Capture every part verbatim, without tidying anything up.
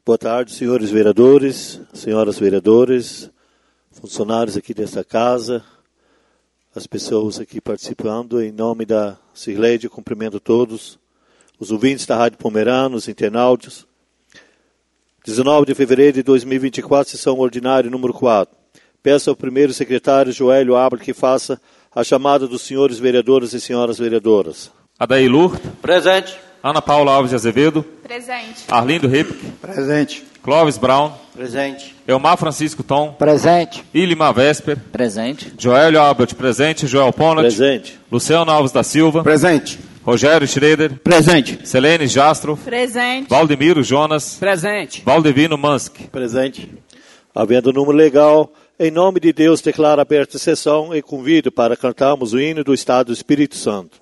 Boa tarde, senhores vereadores, senhoras vereadores, funcionários aqui desta casa, as pessoas aqui participando. Em nome da Cirleide, cumprimento todos, os ouvintes da Rádio Pomerana, os internautas. dezenove de fevereiro de dois mil e vinte e quatro, sessão ordinária número quatro. Peço ao primeiro secretário, Joélio Abel, que faça a chamada dos senhores vereadores e senhoras vereadoras. Adair Lourdes. Presente. Ana Paula Alves de Azevedo. Presente. Arlindo Ripke. Presente. Clóvis Brown. Presente. Elmar Francisco Tom. Presente. Ilima Vesper. Presente. Joélio Albert, presente. Joel Ponat. Presente. Luciano Alves da Silva. Presente. Rogério Schroeder. Presente. Selene Jastro. Presente. Valdemiro Jonas. Presente. Valdevino Mansk. Presente. Havendo o número legal, em nome de Deus, declaro aberta a sessão e convido para cantarmos o hino do Estado do Espírito Santo.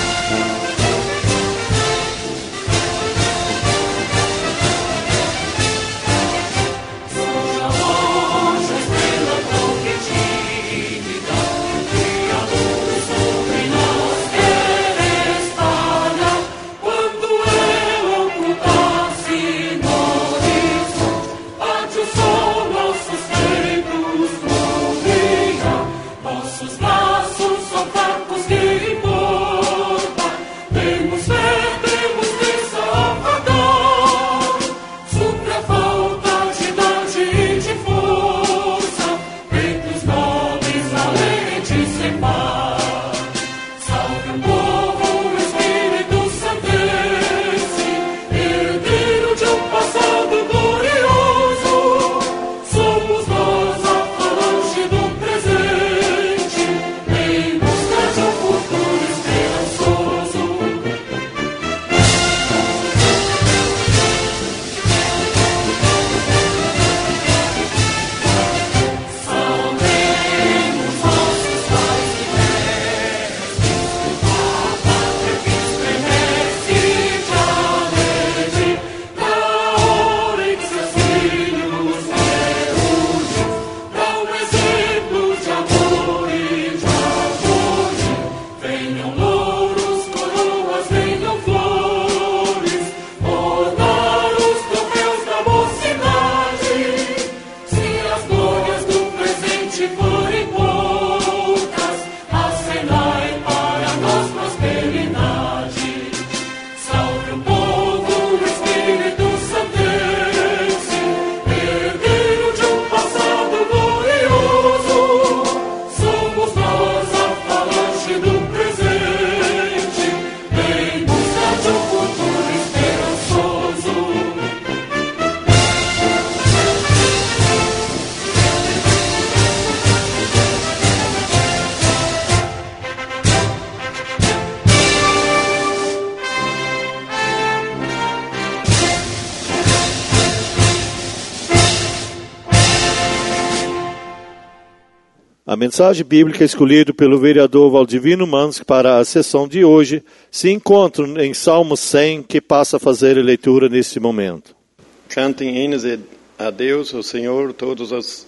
A mensagem bíblica escolhida pelo vereador Valdivino Mansk para a sessão de hoje se encontra em Salmo cem, que passa a fazer a leitura neste momento. Cantem hinos a Deus, o Senhor, todos os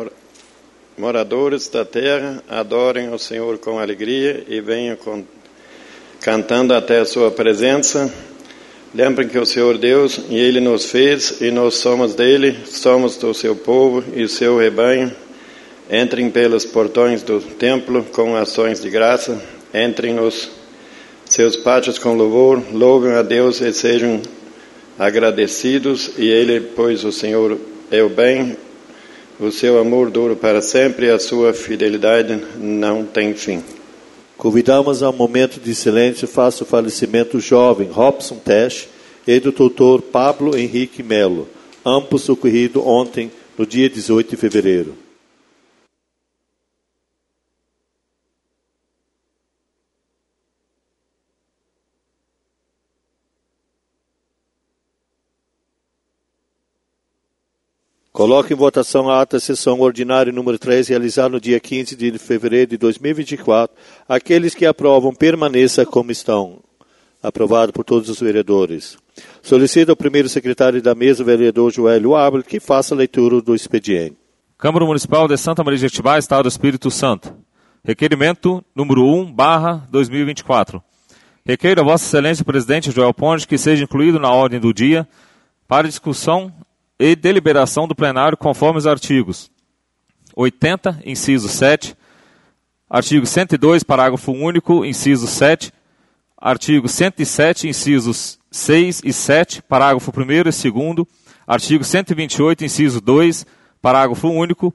moradores da terra, adorem o Senhor com alegria e venham com, cantando até a sua presença. Lembrem que o Senhor Deus, e Ele nos fez, e nós somos dele, somos do seu povo e o seu rebanho. Entrem pelos portões do templo com ações de graça, entrem nos seus pátios com louvor, louvem a Deus e sejam agradecidos, e Ele, pois o Senhor é o bem, o seu amor dura para sempre e a sua fidelidade não tem fim. Convidamos a um momento de silêncio face ao falecimento do jovem Robson Tesh e do doutor Pablo Henrique Melo, ambos ocorridos ontem, no dia dezoito de fevereiro. Coloque em votação a ata sessão ordinária número três, realizada no dia quinze de fevereiro de dois mil e vinte e quatro. Aqueles que aprovam, permaneça como estão. Aprovado por todos os vereadores. Solicito ao primeiro secretário da mesa, vereador Joélio Abel, que faça a leitura do expediente. Câmara Municipal de Santa Maria de Jetibá, Estado do Espírito Santo. Requerimento número um, barra dois mil e vinte e quatro. Requeiro a Vossa Excelência, Presidente Joel Ponte, que seja incluído na ordem do dia para discussão e deliberação do plenário conforme os artigos oitenta, inciso sete, artigo cento e dois, parágrafo único, inciso sete, artigo cento e sete, incisos seis e sete, parágrafo primeiro e segundo, artigo cento e vinte e oito, inciso dois, parágrafo único,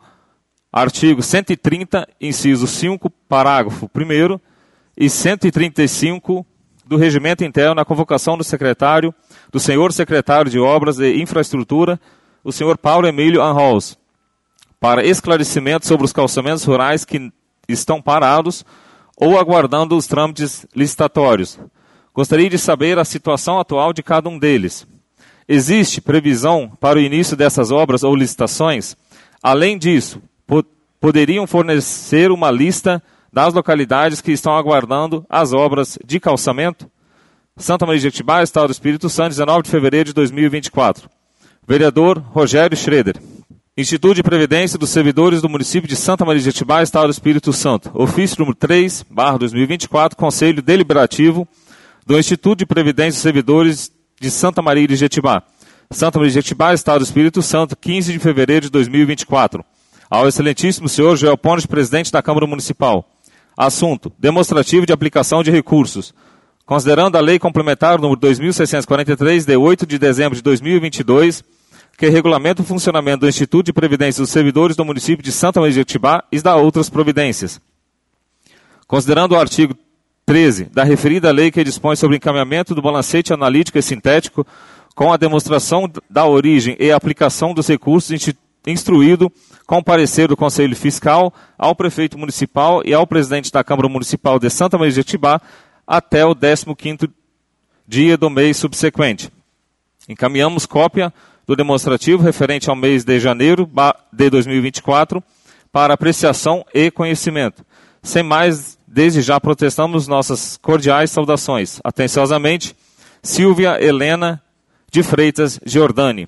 artigo cento e trinta, inciso cinco, parágrafo primeiro e cento e trinta e cinco do Regimento Interno na convocação do secretário, do senhor secretário de Obras e Infraestrutura, o senhor Paulo Emílio Anhols, para esclarecimento sobre os calçamentos rurais que estão parados ou aguardando os trâmites licitatórios. Gostaria de saber a situação atual de cada um deles. Existe previsão para o início dessas obras ou licitações? Além disso, po- poderiam fornecer uma lista das localidades que estão aguardando as obras de calçamento? Santa Maria de Jetibá, Estado do Espírito Santo, dezenove de fevereiro de dois mil e vinte e quatro. Vereador Rogério Schroeder. Instituto de Previdência dos Servidores do Município de Santa Maria de Jetibá, Estado do Espírito Santo. Ofício número três, barra dois mil e vinte e quatro, Conselho Deliberativo do Instituto de Previdência dos Servidores de Santa Maria de Jetibá. Santa Maria de Jetibá, Estado do Espírito Santo, quinze de fevereiro de dois mil e vinte e quatro. Ao excelentíssimo senhor Joel Pones, presidente da Câmara Municipal. Assunto: demonstrativo de aplicação de recursos. Considerando a Lei Complementar número dois mil seiscentos e quarenta e três, de oito de dezembro de dois mil e vinte e dois, que regulamenta o funcionamento do Instituto de Previdência dos Servidores do município de Santa Maria de Jetibá e da outras providências. Considerando o artigo treze da referida lei que dispõe sobre o encaminhamento do balancete analítico e sintético com a demonstração da origem e aplicação dos recursos instruído com parecer do Conselho Fiscal ao prefeito municipal e ao presidente da Câmara Municipal de Santa Maria de Jetibá até o décimo quinto dia do mês subsequente. Encaminhamos cópia do demonstrativo referente ao mês de janeiro de dois mil e vinte e quatro para apreciação e conhecimento. Sem mais, desde já protestamos nossas cordiais saudações. Atenciosamente, Silvia Helena de Freitas Giordani.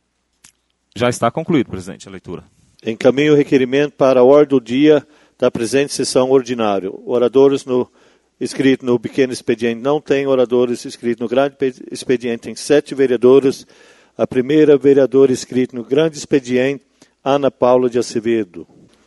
Já está concluído, presidente, a leitura. Encaminho o requerimento para a ordem do dia da presente sessão ordinária. Oradores no, escrito no pequeno expediente não tem, oradores escritos no grande expediente tem sete vereadores. A primeira vereadora escrita no grande expediente, Ana Paula de Acevedo.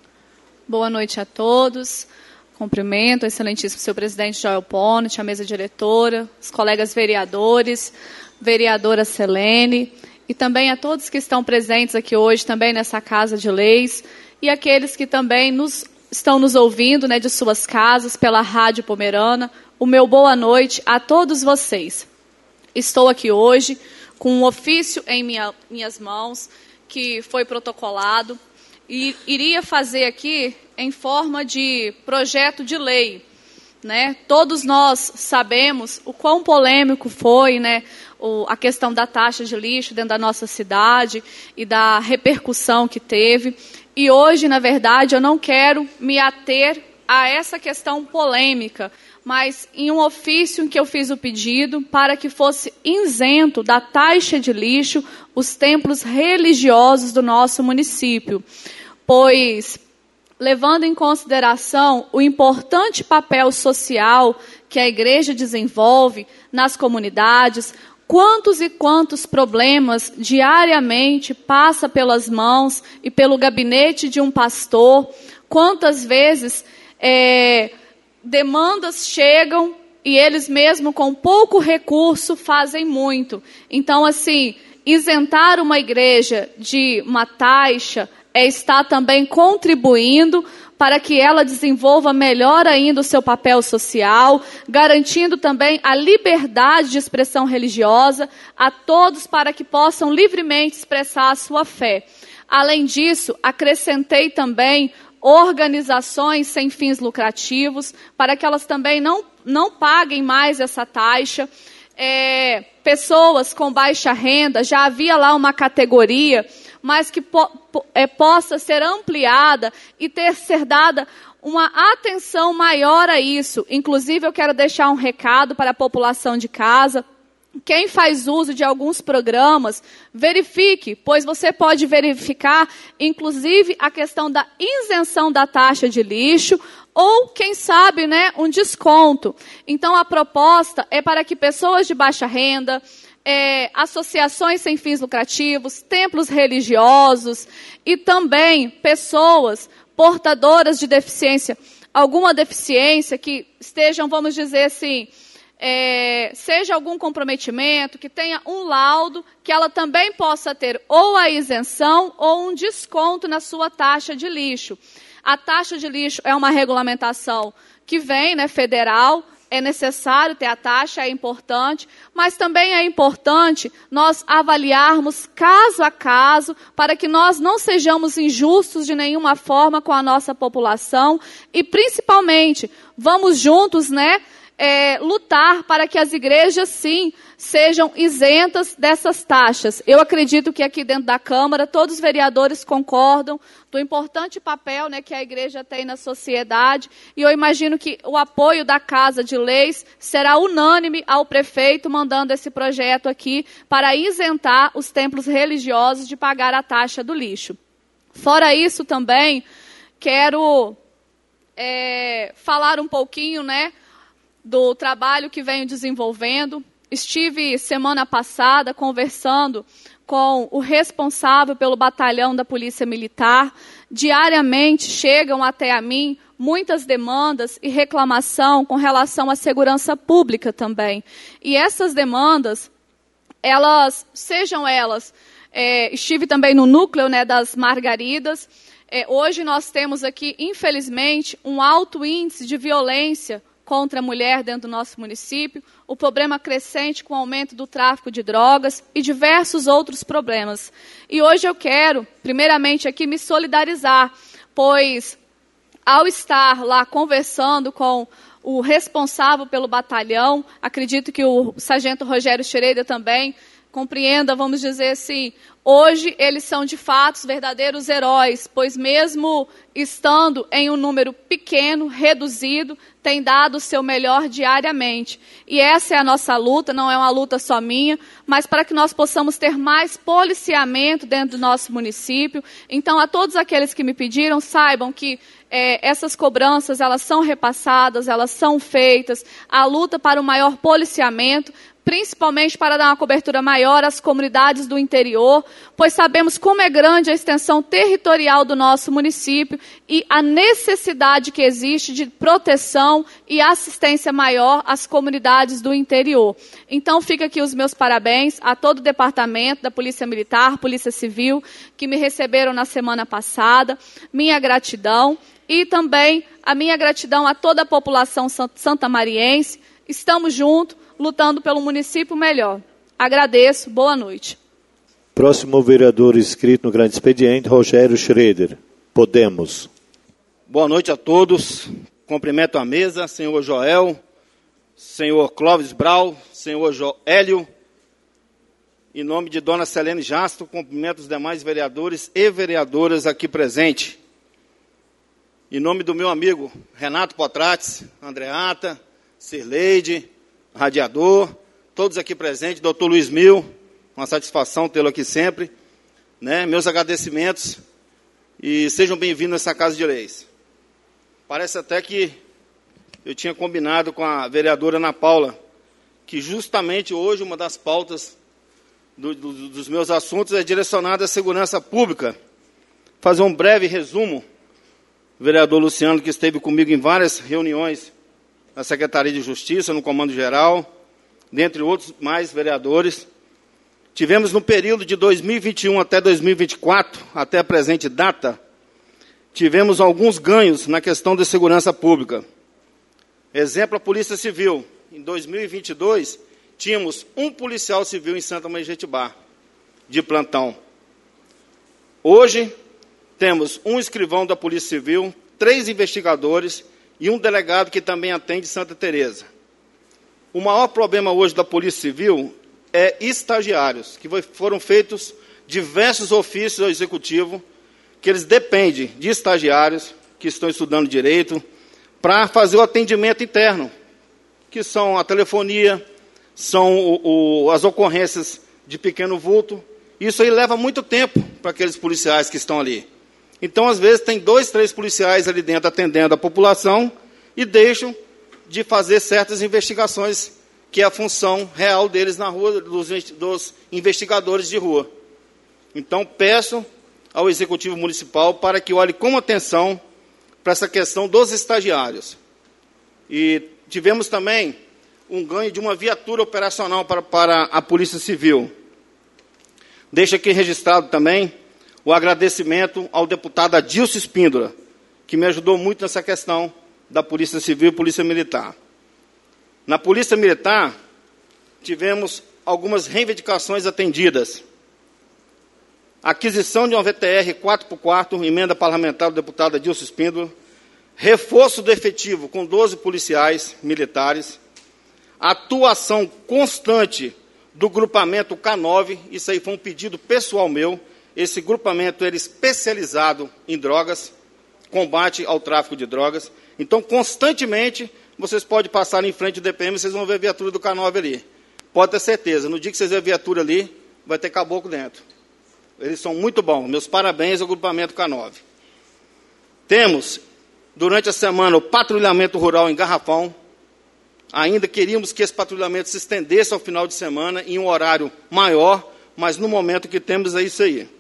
Boa noite a todos. Cumprimento o excelentíssimo senhor presidente Joel Pones, a mesa diretora, os colegas vereadores, vereadora Selene, e também a todos que estão presentes aqui hoje, também nessa Casa de Leis, e aqueles que também nos, estão nos ouvindo, né, de suas casas, pela Rádio Pomerana. O meu boa noite a todos vocês. Estou aqui hoje com um ofício em minha, minhas mãos, que foi protocolado, e iria fazer aqui em forma de projeto de lei. Né? Todos nós sabemos o quão polêmico foi, né, o, a questão da taxa de lixo dentro da nossa cidade e da repercussão que teve. E hoje, na verdade, eu não quero me ater a essa questão polêmica, mas em um ofício em que eu fiz o pedido para que fosse isento da taxa de lixo os templos religiosos do nosso município, pois, levando em consideração o importante papel social que a igreja desenvolve nas comunidades, quantos e quantos problemas diariamente passa pelas mãos e pelo gabinete de um pastor, quantas vezes é, demandas chegam e eles mesmo com pouco recurso fazem muito. Então, assim, isentar uma igreja de uma taxa é estar também contribuindo para que ela desenvolva melhor ainda o seu papel social, garantindo também a liberdade de expressão religiosa a todos para que possam livremente expressar a sua fé. Além disso, acrescentei também organizações sem fins lucrativos, para que elas também não, não paguem mais essa taxa. É, pessoas com baixa renda, já havia lá uma categoria, mas que po, po, é, possa ser ampliada e ter ser dada uma atenção maior a isso. Inclusive, eu quero deixar um recado para a população de casa. Quem faz uso de alguns programas, verifique, pois você pode verificar, inclusive, a questão da isenção da taxa de lixo, ou, quem sabe, né, um desconto. Então, a proposta é para que pessoas de baixa renda, é, associações sem fins lucrativos, templos religiosos e também pessoas portadoras de deficiência, alguma deficiência que estejam, vamos dizer assim, é, seja algum comprometimento, que tenha um laudo, que ela também possa ter ou a isenção ou um desconto na sua taxa de lixo. A taxa de lixo é uma regulamentação que vem, né, federal, é necessário ter a taxa, é importante, mas também é importante nós avaliarmos caso a caso, para que nós não sejamos injustos de nenhuma forma com a nossa população e, principalmente, vamos juntos, né, é, lutar para que as igrejas, sim, sejam isentas dessas taxas. Eu acredito que aqui dentro da Câmara todos os vereadores concordam do importante papel, né, que a igreja tem na sociedade, e eu imagino que o apoio da Casa de Leis será unânime ao prefeito mandando esse projeto aqui para isentar os templos religiosos de pagar a taxa do lixo. Fora isso também, quero é, falar um pouquinho, né, do trabalho que venho desenvolvendo. Estive semana passada conversando com o responsável pelo batalhão da Polícia Militar. Diariamente chegam até a mim muitas demandas e reclamação com relação à segurança pública também. E essas demandas, elas, sejam elas, é, estive também no núcleo, né, das Margaridas. É, hoje nós temos aqui, infelizmente, um alto índice de violência contra a mulher dentro do nosso município, o problema crescente com o aumento do tráfico de drogas e diversos outros problemas. E hoje eu quero, primeiramente aqui, me solidarizar, pois ao estar lá conversando com o responsável pelo batalhão, acredito que o sargento Rogério Schroeder também compreenda, vamos dizer assim, hoje eles são de fato os verdadeiros heróis, pois mesmo estando em um número pequeno, reduzido, tem dado o seu melhor diariamente. E essa é a nossa luta, não é uma luta só minha, mas para que nós possamos ter mais policiamento dentro do nosso município. Então, a todos aqueles que me pediram, saibam que é, essas cobranças, elas são repassadas, elas são feitas, a luta para o maior policiamento, principalmente para dar uma cobertura maior às comunidades do interior, pois sabemos como é grande a extensão territorial do nosso município e a necessidade que existe de proteção e assistência maior às comunidades do interior. Então, fica aqui os meus parabéns a todo o departamento da Polícia Militar, Polícia Civil, que me receberam na semana passada, minha gratidão e também a minha gratidão a toda a população santamariense. Estamos juntos, lutando pelo município melhor. Agradeço, boa noite. Próximo vereador inscrito no grande expediente, Rogério Schroeder. Podemos. Boa noite a todos. Cumprimento a mesa, senhor Joel, senhor Clóvis Brau, senhor Joélio. Em nome de dona Selene Jasto, cumprimento os demais vereadores e vereadoras aqui presentes. Em nome do meu amigo Renato Potrates, Andreata, Cirleide, Radiador, todos aqui presentes, doutor Luiz Mil, uma satisfação tê-lo aqui sempre, né? Meus agradecimentos e sejam bem-vindos a essa Casa de Leis. Parece até que eu tinha combinado com a vereadora Ana Paula, que justamente hoje uma das pautas do, do, dos meus assuntos é direcionada à segurança pública. Fazer um breve resumo, o vereador Luciano, que esteve comigo em várias reuniões na Secretaria de Justiça, no Comando Geral, dentre outros mais vereadores. Tivemos no período de dois mil e vinte e um até dois mil e vinte e quatro, até a presente data, tivemos alguns ganhos na questão de segurança pública. Exemplo, a Polícia Civil. Em dois mil e vinte e dois, tínhamos um policial civil em Santa Maria de Jetibá, de plantão. Hoje, temos um escrivão da Polícia Civil, três investigadores e um delegado que também atende Santa Teresa. O maior problema hoje da Polícia Civil é estagiários, que foram feitos diversos ofícios ao Executivo, que eles dependem de estagiários que estão estudando direito para fazer o atendimento interno, que são a telefonia, são o, o, as ocorrências de pequeno vulto. Isso aí leva muito tempo para aqueles policiais que estão ali. Então, às vezes, tem dois, três policiais ali dentro atendendo a população e deixam de fazer certas investigações que é a função real deles na rua, dos, dos investigadores de rua. Então, peço ao Executivo Municipal para que olhe com atenção para essa questão dos estagiários. E tivemos também um ganho de uma viatura operacional para, para a Polícia Civil. Deixo aqui registrado também o agradecimento ao deputado Adilson Espíndola, que me ajudou muito nessa questão da Polícia Civil e Polícia Militar. Na Polícia Militar, tivemos algumas reivindicações atendidas. Aquisição de uma V T R quatro por quatro, emenda parlamentar do deputado Adilson Espíndola, reforço do efetivo com doze policiais militares, atuação constante do grupamento K nove, isso aí foi um pedido pessoal meu, esse grupamento era especializado em drogas, combate ao tráfico de drogas, então constantemente vocês podem passar em frente do D P M, vocês vão ver a viatura do K nove ali, pode ter certeza, no dia que vocês verem a viatura ali, vai ter caboclo dentro. Eles são muito bons. Meus parabéns ao grupamento K nove. Temos, durante a semana, o patrulhamento rural em Garrafão. Ainda queríamos que esse patrulhamento se estendesse ao final de semana, em um horário maior, mas no momento que temos é isso aí.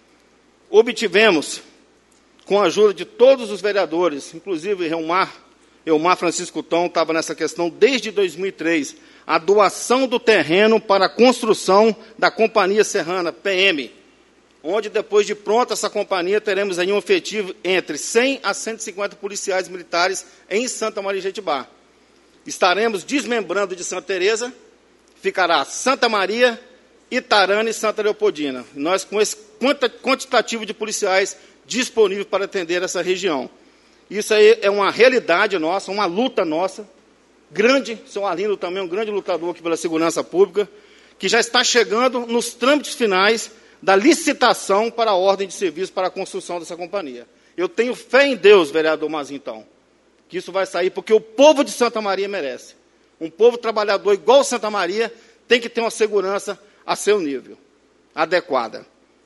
Obtivemos, com a ajuda de todos os vereadores, inclusive Elmar, Elmar Francisco Tom estava nessa questão desde dois mil e três, a doação do terreno para a construção da Companhia Serrana, P M, onde, depois de pronta essa companhia, teremos aí um efetivo entre cem a cento e cinquenta policiais militares em Santa Maria de Jetibá. Estaremos desmembrando de Santa Teresa, ficará Santa Maria, Itarana e Santa Leopoldina. Nós, com esse quantitativo de policiais disponíveis para atender essa região. Isso aí é uma realidade nossa, uma luta nossa, grande, o senhor Arlindo também é um grande lutador aqui pela segurança pública, que já está chegando nos trâmites finais da licitação para a ordem de serviço para a construção dessa companhia. Eu tenho fé em Deus, vereador Mazintão, que isso vai sair, porque o povo de Santa Maria merece. Um povo trabalhador igual Santa Maria tem que ter uma segurança a seu nível, adequada.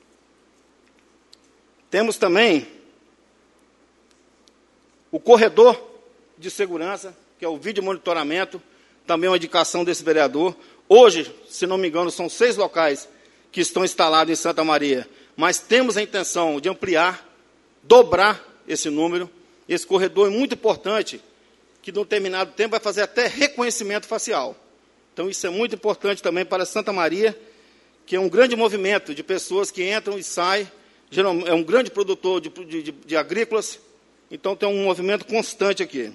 Temos também o corredor de segurança, que é o vídeo monitoramento, também uma indicação desse vereador. Hoje, se não me engano, são seis locais que estão instalados em Santa Maria, mas temos a intenção de ampliar, dobrar esse número. Esse corredor é muito importante, que, num determinado tempo, vai fazer até reconhecimento facial. Então, isso é muito importante também para Santa Maria, que é um grande movimento de pessoas que entram e saem, é um grande produtor de, de, de, de agrícolas, então tem um movimento constante aqui.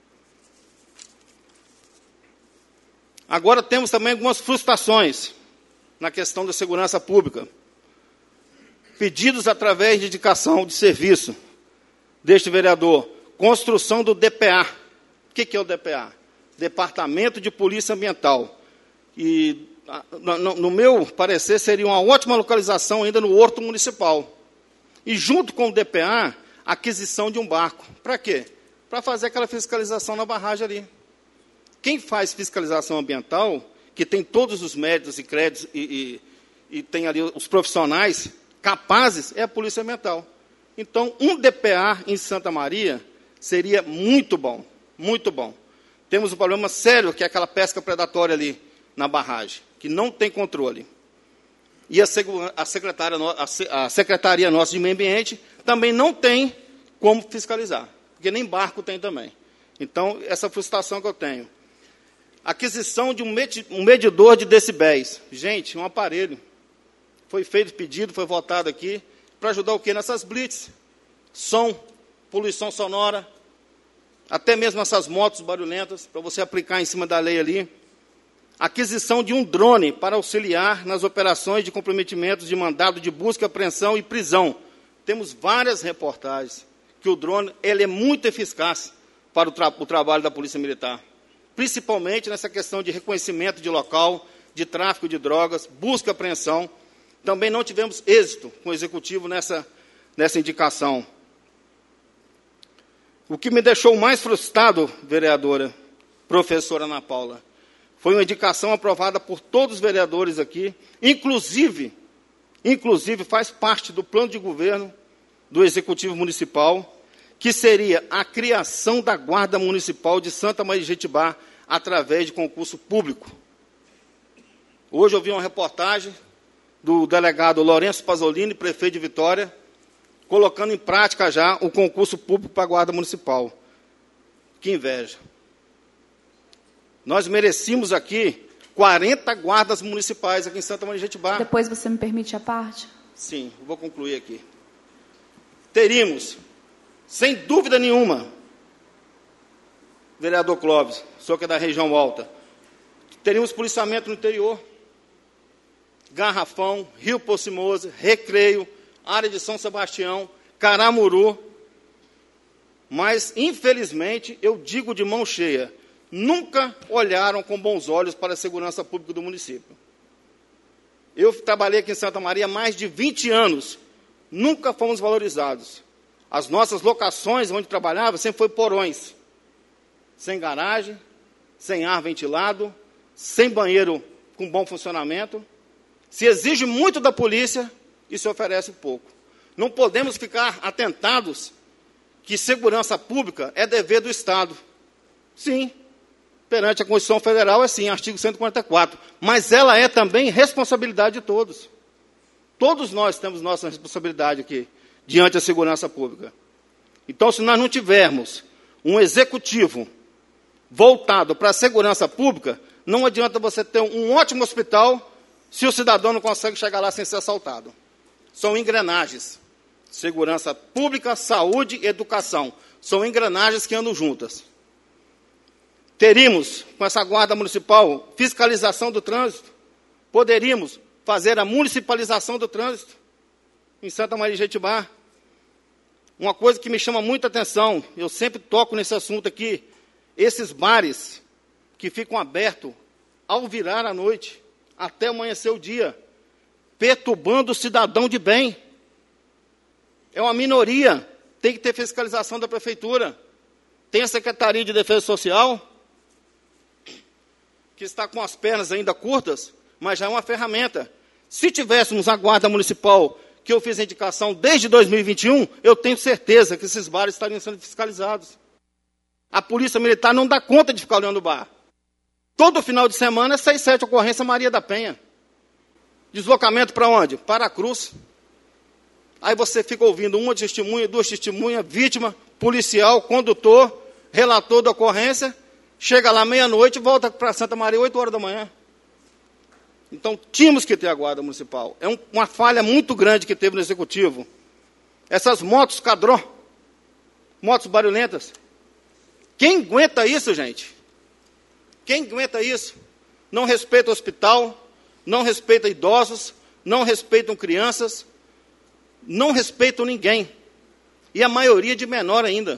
Agora temos também algumas frustrações na questão da segurança pública. Pedidos através de indicação de serviço deste vereador. Construção do D P A. O que é o D P A? Departamento de Polícia Ambiental. E, no, no meu parecer, seria uma ótima localização ainda no Horto Municipal. E, junto com o D P A, aquisição de um barco. Para quê? Para fazer aquela fiscalização na barragem ali. Quem faz fiscalização ambiental, que tem todos os méritos e créditos e, e, e tem ali os profissionais capazes, é a Polícia Ambiental. Então, um D P A em Santa Maria seria muito bom, muito bom. Temos um problema sério, que é aquela pesca predatória ali na barragem, que não tem controle. E a, a, secretária, a, a Secretaria Nossa de Meio Ambiente também não tem como fiscalizar, porque nem barco tem também. Então, essa frustração que eu tenho. Aquisição de um medidor de decibéis. Gente, um aparelho. Foi feito pedido, foi votado aqui, para ajudar o quê? Nessas blitz. Som, poluição sonora, até mesmo essas motos barulhentas, para você aplicar em cima da lei ali. Aquisição de um drone para auxiliar nas operações de comprometimentos de mandado de busca, apreensão e prisão. Temos várias reportagens que o drone ele é muito eficaz para o, tra o trabalho da Polícia Militar, principalmente nessa questão de reconhecimento de local, de tráfico de drogas, busca e apreensão. Também não tivemos êxito com o Executivo nessa, nessa indicação. O que me deixou mais frustrado, vereadora, professora Ana Paula, foi uma indicação aprovada por todos os vereadores aqui, inclusive, inclusive faz parte do plano de governo do Executivo Municipal, que seria a criação da Guarda Municipal de Santa Maria de Jetibá através de concurso público. Hoje eu vi uma reportagem do delegado Lourenço Pasolini, prefeito de Vitória, colocando em prática já o concurso público para a Guarda Municipal. Que inveja. Nós merecíamos aqui quarenta guardas municipais aqui em Santa Maria de Jetibá. Depois você me permite a parte? Sim, vou concluir aqui. Teríamos, sem dúvida nenhuma, vereador Clóvis, o senhor que é da região alta, teríamos policiamento no interior, Garrafão, Rio Pocimoso, Recreio, área de São Sebastião, Caramuru, mas, infelizmente, eu digo de mão cheia, nunca olharam com bons olhos para a segurança pública do município. Eu trabalhei aqui em Santa Maria há mais de vinte anos, nunca fomos valorizados. As nossas locações onde trabalhava sempre foi porões, sem garagem, sem ar ventilado, sem banheiro com bom funcionamento. Se exige muito da polícia e se oferece pouco. Não podemos ficar atentados que segurança pública é dever do Estado. Sim, perante a Constituição Federal é sim, artigo cento e quarenta e quatro. Mas ela é também responsabilidade de todos. Todos nós temos nossa responsabilidade aqui, diante da segurança pública. Então, se nós não tivermos um executivo voltado para a segurança pública, não adianta você ter um ótimo hospital se o cidadão não consegue chegar lá sem ser assaltado. São engrenagens. Segurança pública, saúde e educação. São engrenagens que andam juntas. Teríamos, com essa guarda municipal, fiscalização do trânsito. Poderíamos fazer a municipalização do trânsito em Santa Maria de Jetibá. Uma coisa que me chama muita atenção, eu sempre toco nesse assunto aqui, esses bares que ficam abertos ao virar a noite, até amanhecer o dia, perturbando o cidadão de bem. É uma minoria, tem que ter fiscalização da prefeitura. Tem a Secretaria de Defesa Social, que está com as pernas ainda curtas, mas já é uma ferramenta. Se tivéssemos a Guarda Municipal, que eu fiz a indicação desde dois mil e vinte e um, eu tenho certeza que esses bares estariam sendo fiscalizados. A Polícia Militar não dá conta de ficar olhando o bar. Todo final de semana é seis, sete ocorrência Maria da Penha. Deslocamento para onde? Para a Cruz. Aí você fica ouvindo uma testemunha, duas testemunhas, vítima, policial, condutor, relator da ocorrência, chega lá meia-noite e volta para Santa Maria oito horas da manhã. Então, tínhamos que ter a Guarda Municipal. É um, uma falha muito grande que teve no Executivo. Essas motos cadró, motos barulhentas. Quem aguenta isso, gente? Quem aguenta isso? Não respeita o hospital, não respeita idosos, não respeitam crianças, não respeitam ninguém. E a maioria de menor ainda.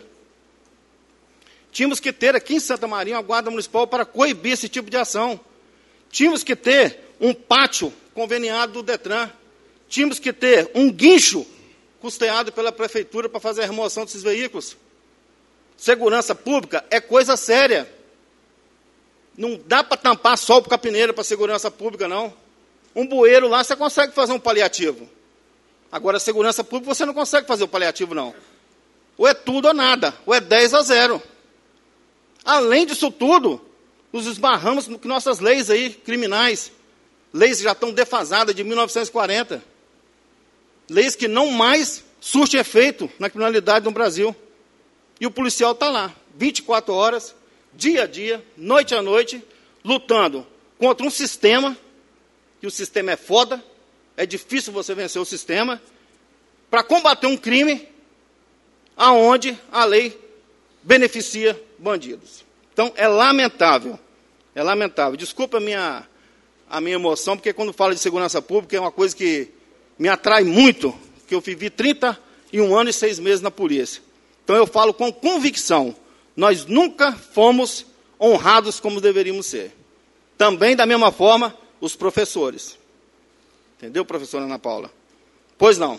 Tínhamos que ter aqui em Santa Maria uma guarda municipal para coibir esse tipo de ação. Tínhamos que ter um pátio conveniado do Detran. Tínhamos que ter um guincho custeado pela prefeitura para fazer a remoção desses veículos. Segurança pública é coisa séria. Não dá para tampar sol para capineira para segurança pública, não. Um bueiro lá você consegue fazer um paliativo. Agora, segurança pública você não consegue fazer o paliativo, não. Ou é tudo ou nada, ou é dez a zero. Além disso tudo, nos esbarramos com nossas leis aí, criminais. Leis que já estão defasadas de mil novecentos e quarenta. Leis que não mais surtem efeito na criminalidade no Brasil. E o policial está lá, vinte e quatro horas, dia a dia, noite a noite, lutando contra um sistema, que o sistema é foda, é difícil você vencer o sistema, para combater um crime aonde a lei beneficia bandidos. Então, é lamentável, é lamentável. Desculpa a minha, a minha emoção, porque quando falo de segurança pública é uma coisa que me atrai muito, porque eu vivi trinta e um anos e seis meses na polícia. Então, eu falo com convicção, nós nunca fomos honrados como deveríamos ser. Também, da mesma forma, os professores. Entendeu, professora Ana Paula? Pois não.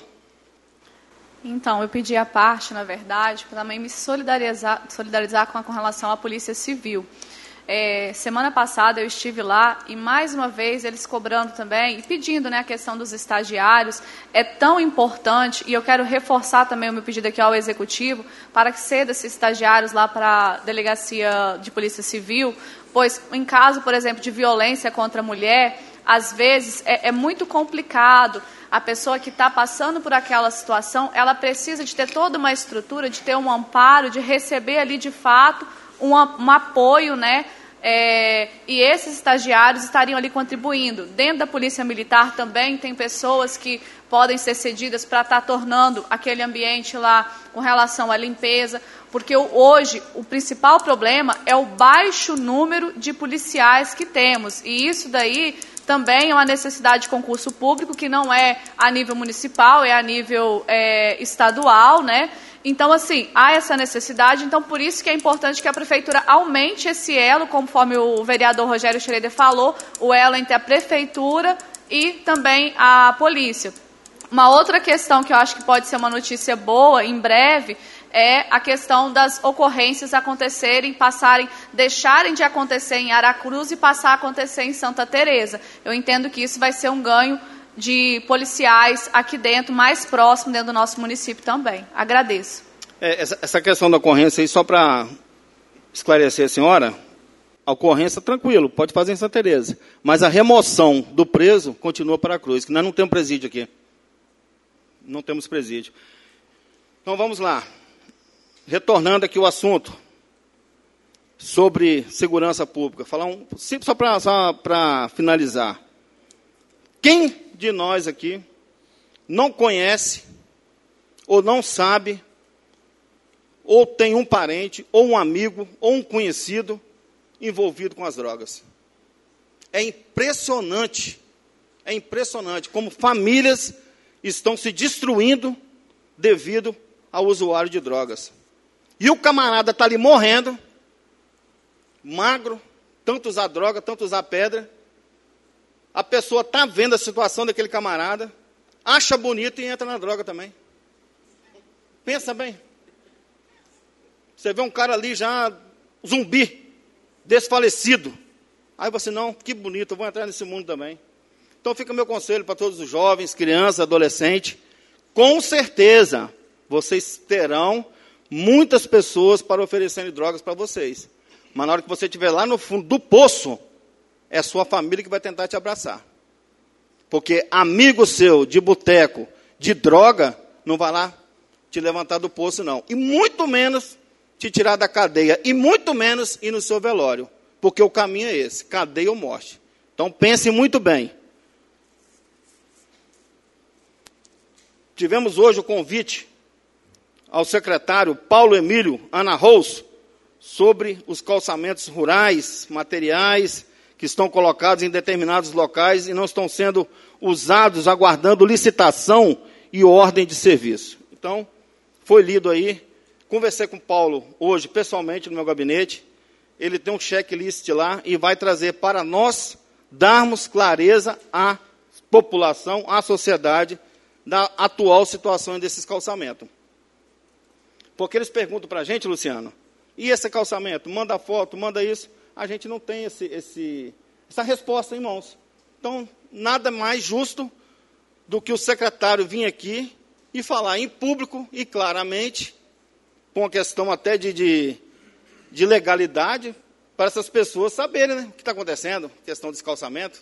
Então, eu pedi a parte, na verdade, para também me solidarizar, solidarizar com, a, com relação à Polícia Civil. É, semana passada eu estive lá e, mais uma vez, eles cobrando também e pedindo, né, a questão dos estagiários. É tão importante, e eu quero reforçar também o meu pedido aqui ao Executivo, para que ceda esses estagiários lá para a Delegacia de Polícia Civil, pois, em caso, por exemplo, de violência contra a mulher, às vezes é, é muito complicado. A pessoa que está passando por aquela situação, ela precisa de ter toda uma estrutura, de ter um amparo, de receber ali de fato um, um apoio, né? É, e esses estagiários estariam ali contribuindo. Dentro da Polícia Militar também tem pessoas que podem ser cedidas para estar tornando aquele ambiente lá com relação à limpeza, porque hoje o principal problema é o baixo número de policiais que temos, e isso daí também é uma necessidade de concurso público, que não é a nível municipal, é a nível é, estadual, né? Então, assim, há essa necessidade, então por isso que é importante que a Prefeitura aumente esse elo, conforme o vereador Rogério Schroeder falou, o elo entre a Prefeitura e também a Polícia. Uma outra questão que eu acho que pode ser uma notícia boa, em breve, é a questão das ocorrências acontecerem, passarem, deixarem de acontecer em Aracruz e passar a acontecer em Santa Teresa. Eu entendo que isso vai ser um ganho de policiais aqui dentro, mais próximo dentro do nosso município também. Agradeço. É, essa, essa questão da ocorrência aí, só para esclarecer a senhora, a ocorrência, tranquilo, pode fazer em Santa Teresa, mas a remoção do preso continua para a Cruz, que nós não temos presídio aqui. Não temos presídio. Então vamos lá. Retornando aqui o assunto sobre segurança pública, falar um, só para só para finalizar. Quem de nós aqui não conhece, ou não sabe, ou tem um parente, ou um amigo, ou um conhecido envolvido com as drogas? É impressionante, é impressionante como famílias estão se destruindo devido ao usuário de drogas. E o camarada está ali morrendo, magro, tanto usar droga, tanto usar pedra. A pessoa está vendo a situação daquele camarada, acha bonito e entra na droga também. Pensa bem. Você vê um cara ali já zumbi, desfalecido. Aí você, não, que bonito, eu vou entrar nesse mundo também. Então fica meu conselho para todos os jovens, crianças, adolescentes. Com certeza, vocês terão muitas pessoas para oferecerem drogas para vocês. Mas na hora que você estiver lá no fundo do poço, é sua família que vai tentar te abraçar. Porque amigo seu de boteco, de droga, não vai lá te levantar do poço, não. E muito menos te tirar da cadeia. E muito menos ir no seu velório. Porque o caminho é esse, cadeia ou morte. Então pense muito bem. Tivemos hoje o convite ao secretário Paulo Emílio Ana Rous sobre os calçamentos rurais, materiais, que estão colocados em determinados locais e não estão sendo usados, aguardando licitação e ordem de serviço. Então, foi lido aí, conversei com o Paulo hoje, pessoalmente, no meu gabinete, ele tem um checklist lá e vai trazer para nós darmos clareza à população, à sociedade, da atual situação desses calçamentos. Porque eles perguntam para a gente, Luciano, e esse calçamento? Manda foto, manda isso. A gente não tem esse, esse, essa resposta em mãos. Então, nada mais justo do que o secretário vir aqui e falar em público e claramente, com a questão até de, de, de legalidade, para essas pessoas saberem, né, o que está acontecendo, questão de calçamento.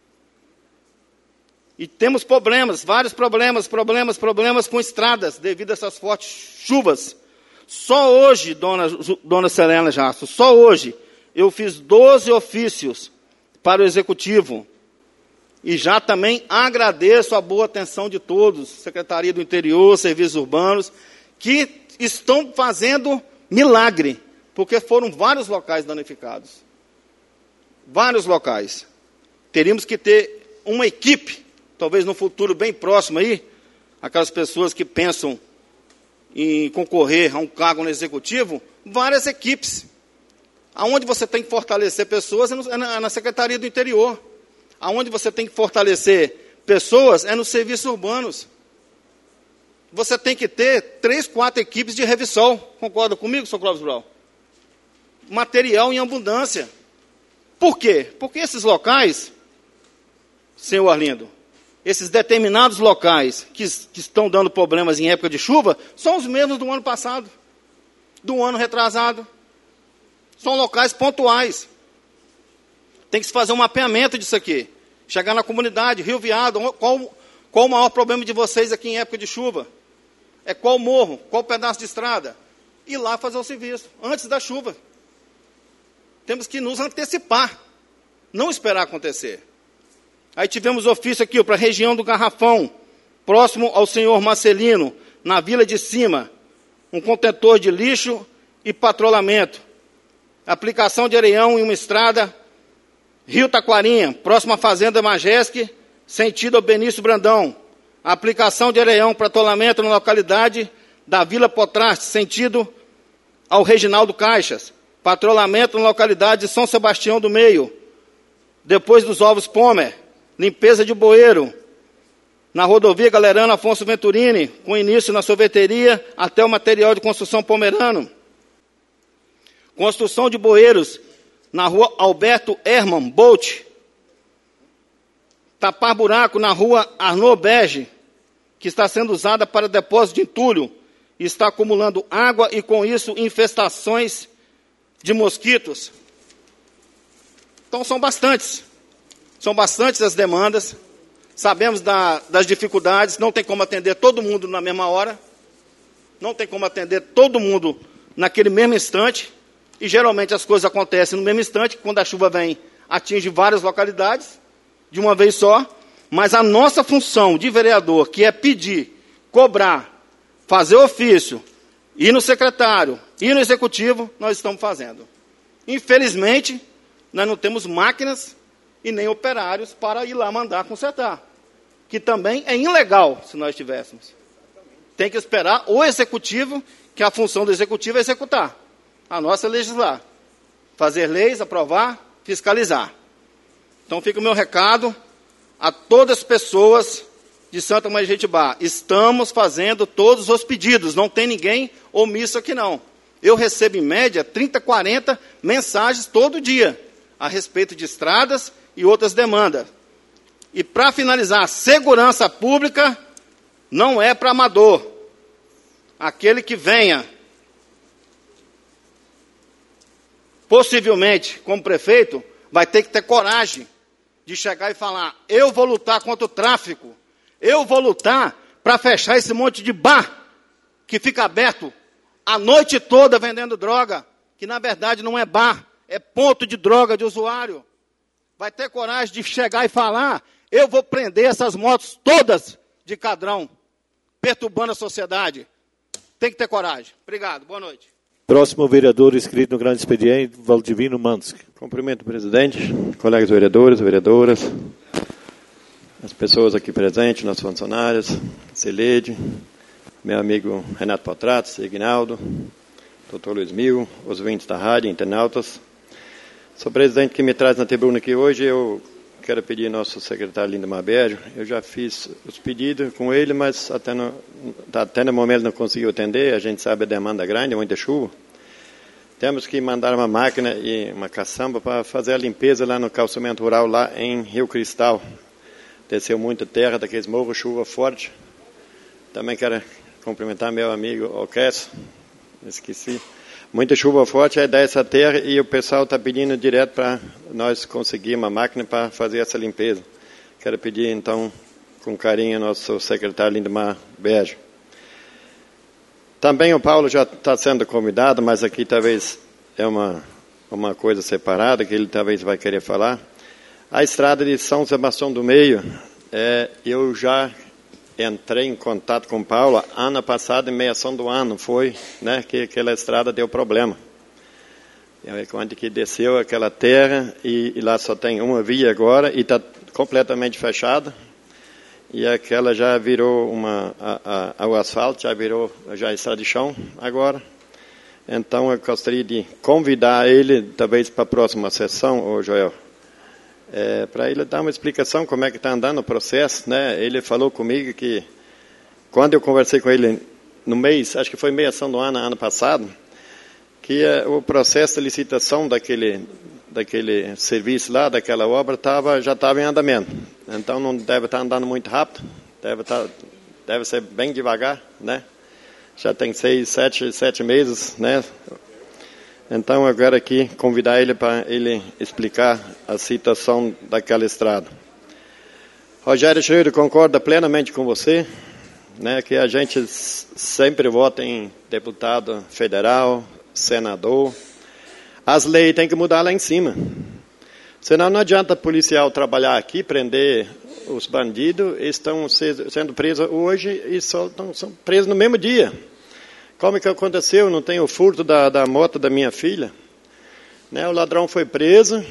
E temos problemas, vários problemas, problemas, problemas com estradas, devido a essas fortes chuvas. Só hoje, dona, dona Selena Jasso, só hoje, eu fiz doze ofícios para o Executivo. E já também agradeço a boa atenção de todos, Secretaria do Interior, Serviços Urbanos, que estão fazendo milagre, porque foram vários locais danificados. Vários locais. Teríamos que ter uma equipe, talvez no futuro bem próximo aí, aquelas pessoas que pensam em concorrer a um cargo no Executivo, várias equipes. Aonde você tem que fortalecer pessoas é, no, é na, na Secretaria do Interior. Aonde você tem que fortalecer pessoas é nos serviços urbanos. Você tem que ter três, quatro equipes de revisão. Concorda comigo, senhor Clóvis Brau? Material em abundância. Por quê? Porque esses locais, senhor Arlindo, esses determinados locais que, que estão dando problemas em época de chuva, são os mesmos do ano passado, do ano retrasado. São locais pontuais. Tem que se fazer um mapeamento disso aqui. chegar na comunidade, Rio Viado, qual, qual o maior problema de vocês aqui em época de chuva? É qual morro, qual pedaço de estrada? Ir lá fazer o serviço, antes da chuva. Temos que nos antecipar, não esperar acontecer. Aí tivemos ofício aqui para a região do Garrafão, próximo ao senhor Marcelino, na Vila de Cima, um contentor de lixo e patrulhamento. Aplicação de areião em uma estrada, Rio Taquarinha, próxima à Fazenda Majestic, sentido ao Benício Brandão. Aplicação de areião para atolamento na localidade da Vila Potraste, sentido ao Reginaldo Caixas. Patrulhamento na localidade de São Sebastião do Meio, depois dos Ovos Pomer. Limpeza de bueiro na rodovia Galerano Afonso Venturini, com início na sorveteria até o material de construção Pomerano. Construção de bueiros na rua Alberto Herman Bolt. Tapar buraco na rua Arnaud Berge, que está sendo usada para depósito de entulho e está acumulando água e, com isso, infestações de mosquitos. Então, são bastantes. São bastantes as demandas. Sabemos da, das dificuldades, não tem como atender todo mundo na mesma hora. Não tem como atender todo mundo naquele mesmo instante. E, geralmente, as coisas acontecem no mesmo instante, quando a chuva vem, atinge várias localidades, de uma vez só. Mas a nossa função de vereador, que é pedir, cobrar, fazer ofício, ir no secretário, ir no executivo, nós estamos fazendo. Infelizmente, nós não temos máquinas e nem operários para ir lá mandar consertar, que também é ilegal se nós tivéssemos. Tem que esperar o executivo, que a função do executivo é executar. A nossa é legislar, fazer leis, aprovar, fiscalizar. Então fica o meu recado a todas as pessoas de Santa Maria de Jetibá. Estamos fazendo todos os pedidos, não tem ninguém omisso aqui não. Eu recebo em média trinta, quarenta mensagens todo dia a respeito de estradas e outras demandas. E para finalizar, segurança pública não é para amador. Aquele que venha, possivelmente, como prefeito, vai ter que ter coragem de chegar e falar: eu vou lutar contra o tráfico, eu vou lutar para fechar esse monte de bar que fica aberto a noite toda vendendo droga, que na verdade não é bar, é ponto de droga de usuário. Vai ter coragem de chegar e falar: eu vou prender essas motos todas de cadrão, perturbando a sociedade. Tem que ter coragem. Obrigado, boa noite. Próximo vereador inscrito no grande expediente, Valdivino Manski. Cumprimento o presidente, colegas vereadores, vereadoras, as pessoas aqui presentes, nossos funcionários, Celede, meu amigo Renato Potratos, Ignaldo, doutor Luiz Mil, os ouvintes da rádio, internautas. Sou presidente que me traz na tribuna aqui hoje. Eu quero pedir ao nosso secretário Lindo Mabério. Eu já fiz os pedidos com ele, mas até no, até no momento não conseguiu atender. A gente sabe a demanda grande, muita chuva. Temos que mandar uma máquina e uma caçamba para fazer a limpeza lá no calçamento rural, lá em Rio Cristal. Desceu muita terra daqueles morros, chuva forte. Também quero cumprimentar meu amigo Oquesso, esqueci. Muita chuva forte, aí dá essa terra e o pessoal está pedindo direto para nós conseguir uma máquina para fazer essa limpeza. Quero pedir, então, com carinho, ao nosso secretário Lindemar Berge. Também o Paulo já está sendo convidado, mas aqui talvez é uma, uma coisa separada, que ele talvez vai querer falar. A estrada de São Sebastião do Meio, é, eu já entrei em contato com o Paulo ano passado, em meiação do ano, foi, né, que aquela estrada deu problema. Quando que desceu aquela terra, e, e lá só tem uma via agora, e está completamente fechada, e aquela já virou uma, a, a, o asfalto já virou, já está de chão agora. Então eu gostaria de convidar ele, talvez para a próxima sessão, ô Joel, É, para ele dar uma explicação como é que está andando o processo, né? Ele falou comigo que, quando eu conversei com ele no mês, acho que foi meiação do ano, ano passado, que é, o processo de licitação daquele, daquele serviço lá, daquela obra, tava, já estava em andamento. Então não deve estar andando muito rápido, deve, estar, deve ser bem devagar, né? Já tem seis, sete, sete meses, né? Então, eu quero aqui convidar ele para ele explicar a situação daquela estrada. Rogério Schroeder concorda plenamente com você, né, que a gente sempre vota em deputado federal, senador. As leis têm que mudar lá em cima. Senão não adianta policial trabalhar aqui, prender os bandidos, eles estão sendo presos hoje e só estão, são presos no mesmo dia. Como é que aconteceu? Não tem o furto da, da moto da minha filha? Né, o ladrão foi preso,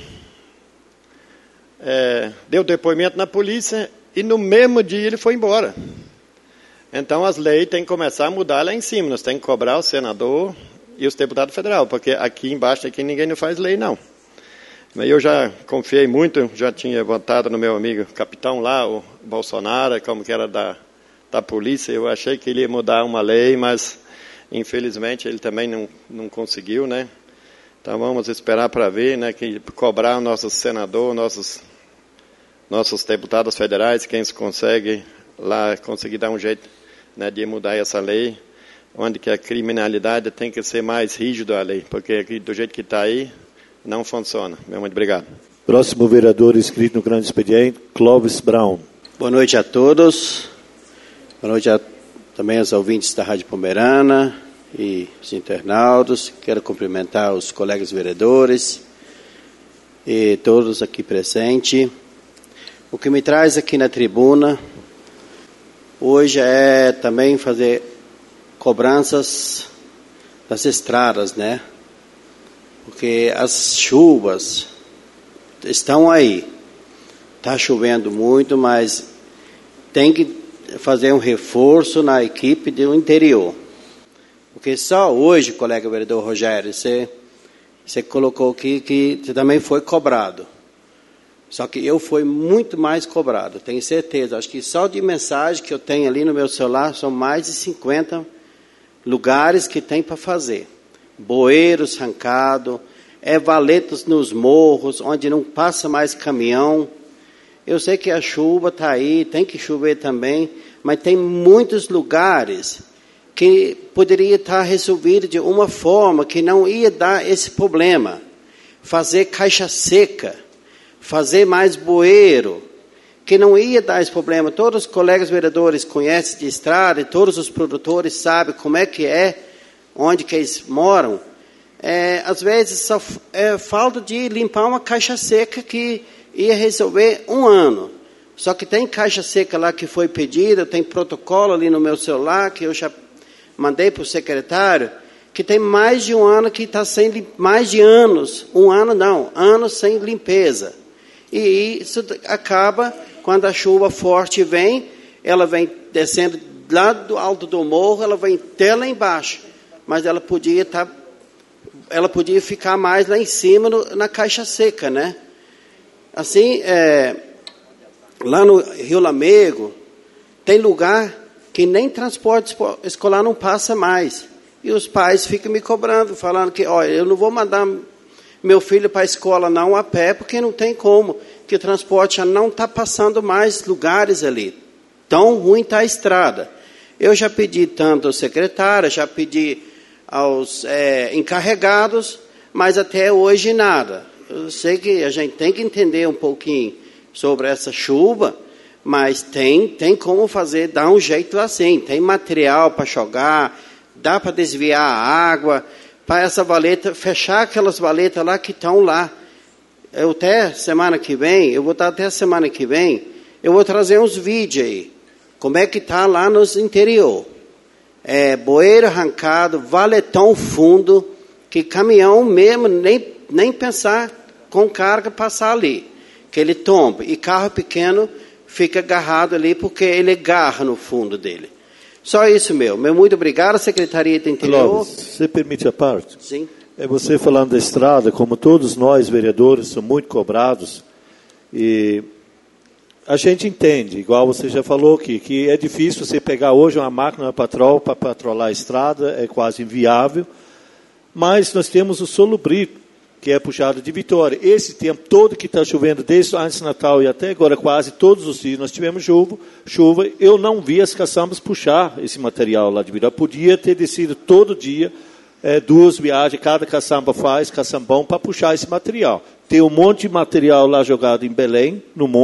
é, deu depoimento na polícia e no mesmo dia ele foi embora. Então as leis têm que começar a mudar lá em cima. Nós temos que cobrar o senador e os deputados federais, porque aqui embaixo aqui ninguém não faz lei, não. Mas eu já confiei muito, já tinha votado no meu amigo capitão lá, o Bolsonaro, como que era da, da polícia. Eu achei que ele ia mudar uma lei, mas infelizmente ele também não, não conseguiu, né? Então vamos esperar para ver, né, que cobrar o nosso senador, nossos, nossos deputados federais, quem se consegue lá conseguir dar um jeito, né, de mudar essa lei, onde que a criminalidade tem que ser mais rígida a lei, porque aqui, do jeito que está aí, não funciona. Muito obrigado. Próximo vereador inscrito no grande expediente, Clóvis Brown. Boa noite a todos. Boa noite a, também aos ouvintes da Rádio Pomerana e os internautas. Quero cumprimentar os colegas vereadores e todos aqui presentes. O que me traz aqui na tribuna hoje é também fazer cobranças das estradas, né? Porque as chuvas estão aí. Está chovendo muito, mas tem que fazer um reforço na equipe do interior. Porque só hoje, colega vereador Rogério, você, você colocou aqui que você também foi cobrado. Só que eu fui muito mais cobrado, tenho certeza. Acho que só de mensagem que eu tenho ali no meu celular são mais de cinquenta lugares que tem para fazer. Bueiros arrancados, é valetas nos morros, onde não passa mais caminhão. Eu sei que a chuva está aí, tem que chover também, mas tem muitos lugares que poderia estar resolvido de uma forma que não ia dar esse problema. Fazer caixa seca, fazer mais bueiro, que não ia dar esse problema. Todos os colegas vereadores conhecem de estrada, e todos os produtores sabem como é que é, onde que eles moram. É, às vezes só é falta de limpar uma caixa seca que ia resolver um ano. Só que tem caixa seca lá que foi pedida, tem protocolo ali no meu celular, que eu já mandei para o secretário, que tem mais de um ano que está sem, mais de anos, um ano não, anos sem limpeza. E isso acaba, quando a chuva forte vem, ela vem descendo lá do alto do morro, ela vem até lá embaixo. Mas ela podia estar, ela podia ficar mais lá em cima no, na caixa seca, né? Assim, é, lá no Rio Lamego, tem lugar que nem transporte escolar não passa mais. E os pais ficam me cobrando, falando que, olha, eu não vou mandar meu filho para a escola não a pé, porque não tem como, que o transporte já não está passando mais lugares ali. Tão ruim está a estrada. Eu já pedi tanto ao secretário, já pedi aos é, encarregados, mas até hoje nada. Eu sei que a gente tem que entender um pouquinho sobre essa chuva, mas tem, tem como fazer, dar um jeito assim. Tem material para jogar, dá para desviar a água, para essa valeta, fechar aquelas valetas lá que estão lá. Eu até semana que vem, eu vou estar até semana que vem, eu vou trazer uns vídeos aí, como é que está lá nos interior. É, bueiro arrancado, valetão fundo, que caminhão mesmo, nem, nem pensar com carga passar ali, que ele tomba. E carro pequeno fica agarrado ali, porque ele agarra no fundo dele. Só isso, meu. Meu muito obrigado, Secretaria do Interior. Clóvis, você permite a parte? Sim. É você falando da estrada, como todos nós, vereadores, somos muito cobrados, e a gente entende, igual você já falou aqui, que é difícil você pegar hoje uma máquina patrol para patrolar a estrada, é quase inviável, mas nós temos o Solubrito, que é puxado de Vitória. Esse tempo todo que está chovendo, desde antes do Natal e até agora, quase todos os dias, nós tivemos chuva, chuva. Eu não vi as caçambas puxar esse material lá de Vitória. Podia ter descido todo dia, é, duas viagens, cada caçamba faz, caçambão, para puxar esse material. Tem um monte de material lá jogado em Belém, no monte,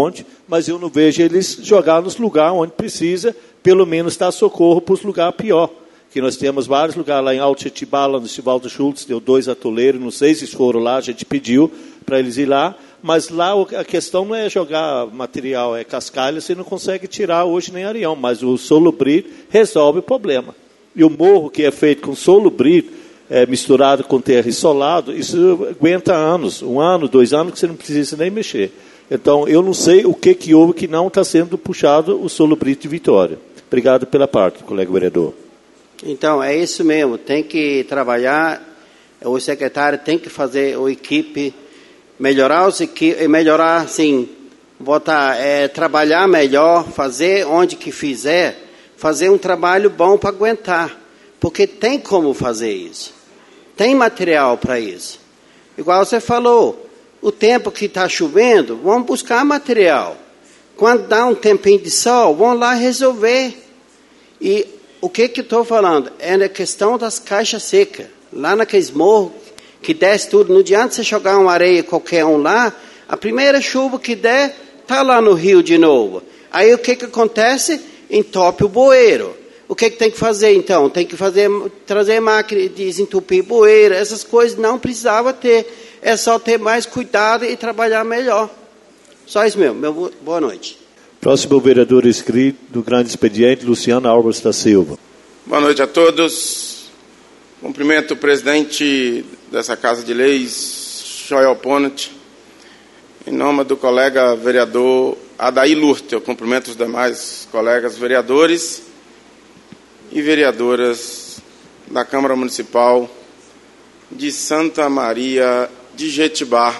mas eu não vejo eles jogar nos lugares onde precisa, pelo menos dar socorro para os lugares pior. Que nós temos vários lugares lá em Alto Jetibá, lá no Estivaldo Schultz, deu dois atoleiros, não sei se foram lá, a gente pediu para eles ir lá, mas lá a questão não é jogar material, é cascalho, você não consegue tirar hoje nem areião, mas o Solubrit resolve o problema. E o morro que é feito com Solubrit, é, misturado com terra e solado, isso aguenta anos, um ano, dois anos, que você não precisa nem mexer. Então, eu não sei o que, que houve que não está sendo puxado o Solubrit de Vitória. Obrigado pela parte, colega vereador. Então, é isso mesmo, tem que trabalhar, o secretário tem que fazer a equipe, melhorar os equipes, melhorar, assim, botar, é, trabalhar melhor, fazer onde que fizer, fazer um trabalho bom para aguentar, porque tem como fazer isso, tem material para isso. Igual você falou, o tempo que está chovendo, vamos buscar material. Quando dá um tempinho de sol, vamos lá resolver. E o que que eu estou falando? É na questão das caixas secas. Lá naqueles morros que desce tudo. Não adianta você jogar uma areia qualquer um lá. A primeira chuva que der, está lá no rio de novo. Aí o que que acontece? Entope o bueiro. O que que tem que fazer então? Tem que fazer, trazer máquina de desentupir bueiro. Essas coisas não precisava ter. É só ter mais cuidado e trabalhar melhor. Só isso mesmo. Meu, boa noite. Próximo vereador inscrito do grande expediente, Luciano Álvares da Silva. Boa noite a todos. Cumprimento o presidente dessa Casa de Leis, Joel Ponte, em nome do colega vereador Adair Lurte. Eu cumprimento os demais colegas vereadores e vereadoras da Câmara Municipal de Santa Maria de Jetibá.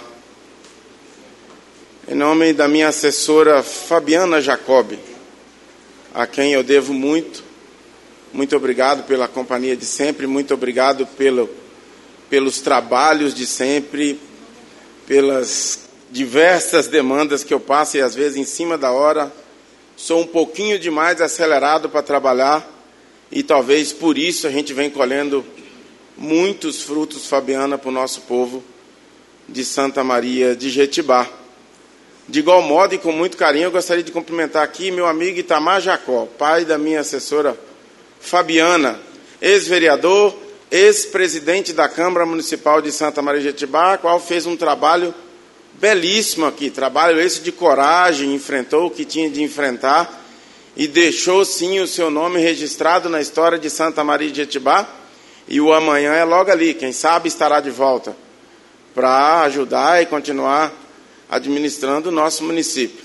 Em nome da minha assessora Fabiana Jacobi, a quem eu devo muito, muito obrigado pela companhia de sempre, muito obrigado pelo, pelos trabalhos de sempre, pelas diversas demandas que eu passo e às vezes em cima da hora sou um pouquinho demais acelerado para trabalhar e talvez por isso a gente vem colhendo muitos frutos, Fabiana, para o nosso povo de Santa Maria de Jetibá. De igual modo e com muito carinho, eu gostaria de cumprimentar aqui meu amigo Itamar Jacó, pai da minha assessora Fabiana, ex-vereador, ex-presidente da Câmara Municipal de Santa Maria de Jetibá, a qual fez um trabalho belíssimo aqui, trabalho esse de coragem, enfrentou o que tinha de enfrentar e deixou sim o seu nome registrado na história de Santa Maria de Jetibá, e o amanhã é logo ali, quem sabe estará de volta para ajudar e continuar administrando o nosso município.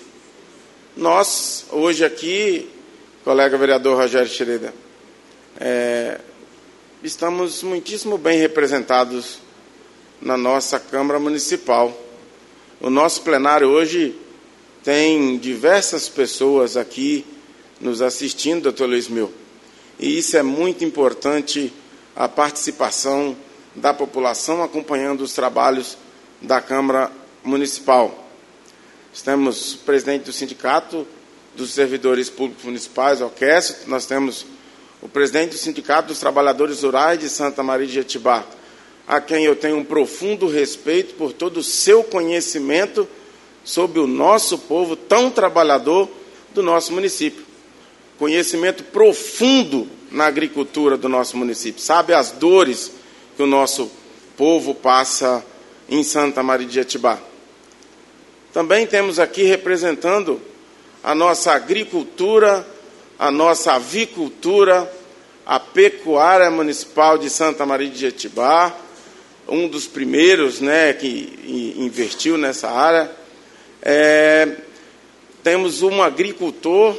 Nós, hoje aqui, colega vereador Rogério Schroeder, é, estamos muitíssimo bem representados na nossa Câmara Municipal. O nosso plenário hoje tem diversas pessoas aqui nos assistindo, doutor Luiz Mil, e isso é muito importante, a participação da população acompanhando os trabalhos da Câmara Municipal. Temos o presidente do Sindicato dos Servidores Públicos Municipais, o Alquécio, nós temos o presidente do Sindicato dos Trabalhadores Rurais de Santa Maria de Jetibá, a quem eu tenho um profundo respeito por todo o seu conhecimento sobre o nosso povo tão trabalhador do nosso município. Conhecimento profundo na agricultura do nosso município, sabe as dores que o nosso povo passa em Santa Maria de Jetibá. Também temos aqui representando a nossa agricultura, a nossa avicultura, a pecuária municipal de Santa Maria de Jetibá, um dos primeiros, né, que investiu nessa área. É, temos um agricultor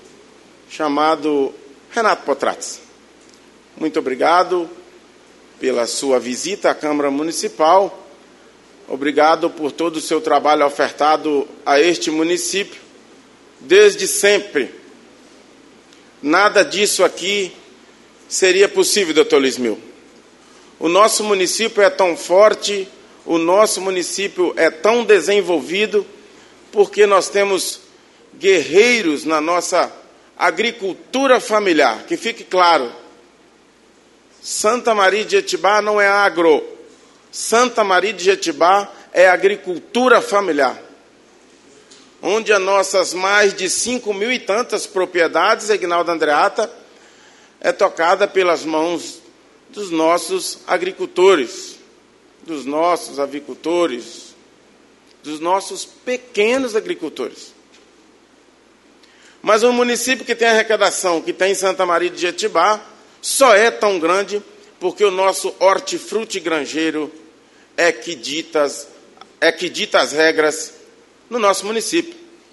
chamado Renato Potratz. Muito obrigado pela sua visita à Câmara Municipal. Obrigado por todo o seu trabalho ofertado a este município, desde sempre. Nada disso aqui seria possível, doutor Luiz Mil. O nosso município é tão forte, o nosso município é tão desenvolvido, porque nós temos guerreiros na nossa agricultura familiar. Que fique claro, Santa Maria de Jetibá não é agro. Santa Maria de Jetibá é agricultura familiar, onde as nossas mais de cinco mil e tantas propriedades, Reginaldo Andreata, é tocada pelas mãos dos nossos agricultores, dos nossos avicultores, dos nossos pequenos agricultores. Mas um município que tem arrecadação, que tem em Santa Maria de Jetibá, só é tão grande porque o nosso hortifruti granjeiro é que dita, é que dita as regras no nosso município.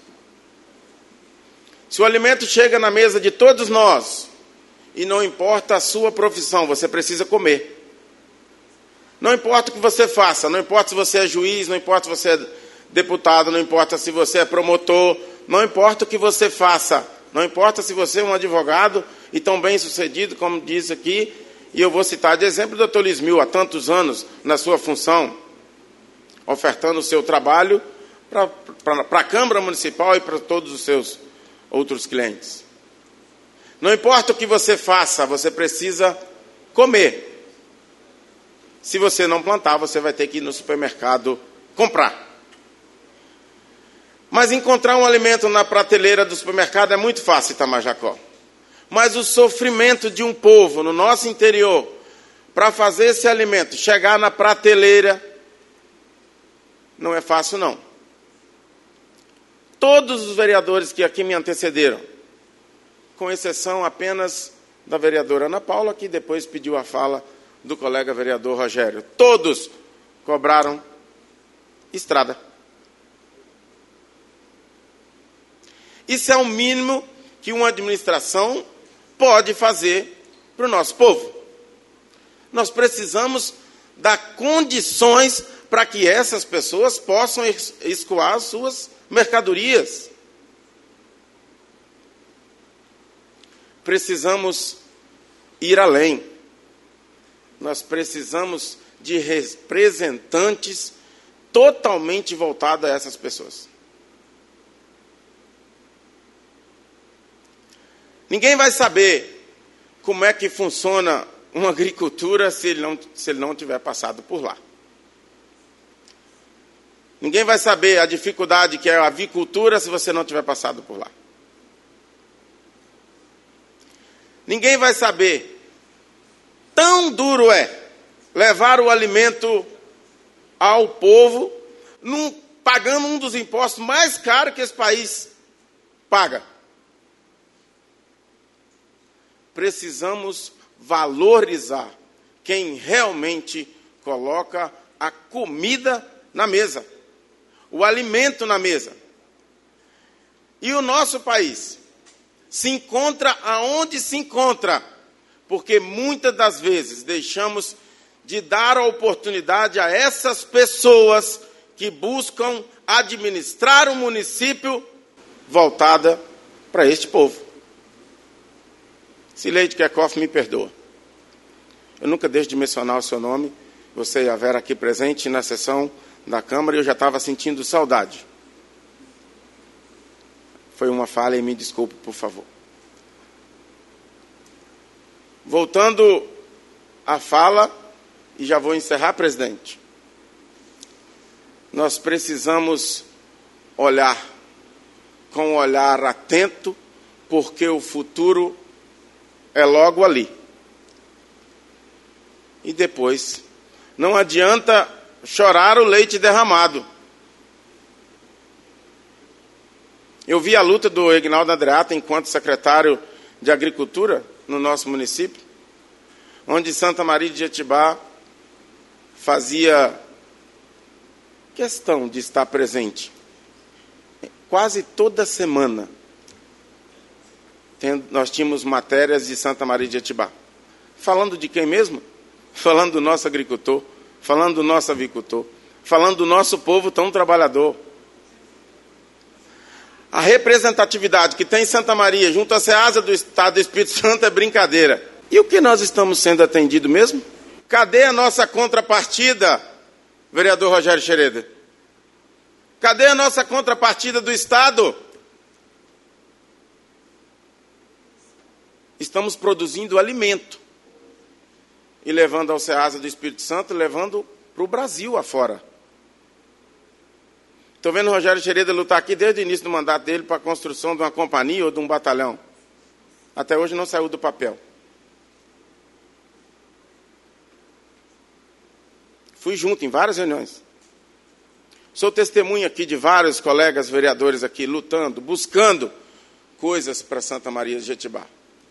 Se o alimento chega na mesa de todos nós, e não importa a sua profissão, você precisa comer. Não importa o que você faça, não importa se você é juiz, não importa se você é deputado, não importa se você é promotor, não importa o que você faça, não importa se você é um advogado e tão bem sucedido, como diz aqui, e eu vou citar de exemplo o doutor Lismil, há tantos anos na sua função, ofertando o seu trabalho para a Câmara Municipal e para todos os seus outros clientes. Não importa o que você faça, você precisa comer. Se você não plantar, você vai ter que ir no supermercado comprar. Mas encontrar um alimento na prateleira do supermercado é muito fácil, Itamar-Jacó. Mas o sofrimento de um povo no nosso interior para fazer esse alimento chegar na prateleira não é fácil, não. Todos os vereadores que aqui me antecederam, com exceção apenas da vereadora Ana Paula, que depois pediu a fala do colega vereador Rogério, todos cobraram estrada. Isso é o mínimo que uma administração pode fazer para o nosso povo. Nós precisamos dar condições para que essas pessoas possam escoar as suas mercadorias. Precisamos ir além. Nós precisamos de representantes totalmente voltados a essas pessoas. Ninguém vai saber como é que funciona uma agricultura se ele não, se ele não tiver passado por lá. Ninguém vai saber a dificuldade que é a avicultura se você não tiver passado por lá. Ninguém vai saber. Tão duro é levar o alimento ao povo, num, pagando um dos impostos mais caros que esse país paga. Precisamos valorizar quem realmente coloca a comida na mesa, o alimento na mesa. E o nosso país se encontra aonde se encontra, porque muitas das vezes deixamos de dar a oportunidade a essas pessoas que buscam administrar um município voltada para este povo. Cileide Kerkhoff, me perdoa. Eu nunca deixo de mencionar o seu nome. Você e a Vera aqui presente na sessão da Câmara e eu já estava sentindo saudade. Foi uma falha e me desculpe, por favor. Voltando à fala, e já vou encerrar, presidente. Nós precisamos olhar com um olhar atento, porque o futuro é logo ali. E depois, não adianta chorar o leite derramado. Eu vi a luta do Reginaldo Andreata enquanto secretário de Agricultura no nosso município, onde Santa Maria de Jetibá fazia questão de estar presente quase toda semana. Nós tínhamos matérias de Santa Maria de Jetibá. Falando de quem mesmo? Falando do nosso agricultor, falando do nosso avicultor, falando do nosso povo tão trabalhador. A representatividade que tem em Santa Maria, junto à SEASA do Estado do Espírito Santo, é brincadeira. E o que nós estamos sendo atendidos mesmo? Cadê a nossa contrapartida, vereador Rogério Xereda? Cadê a nossa contrapartida do Estado? Estamos produzindo alimento e levando ao SEASA do Espírito Santo, levando para o Brasil afora. Estou vendo o Rogério Xereda lutar aqui desde o início do mandato dele para a construção de uma companhia ou de um batalhão. Até hoje não saiu do papel. Fui junto em várias reuniões. Sou testemunha aqui de vários colegas vereadores aqui lutando, buscando coisas para Santa Maria de Jetibá.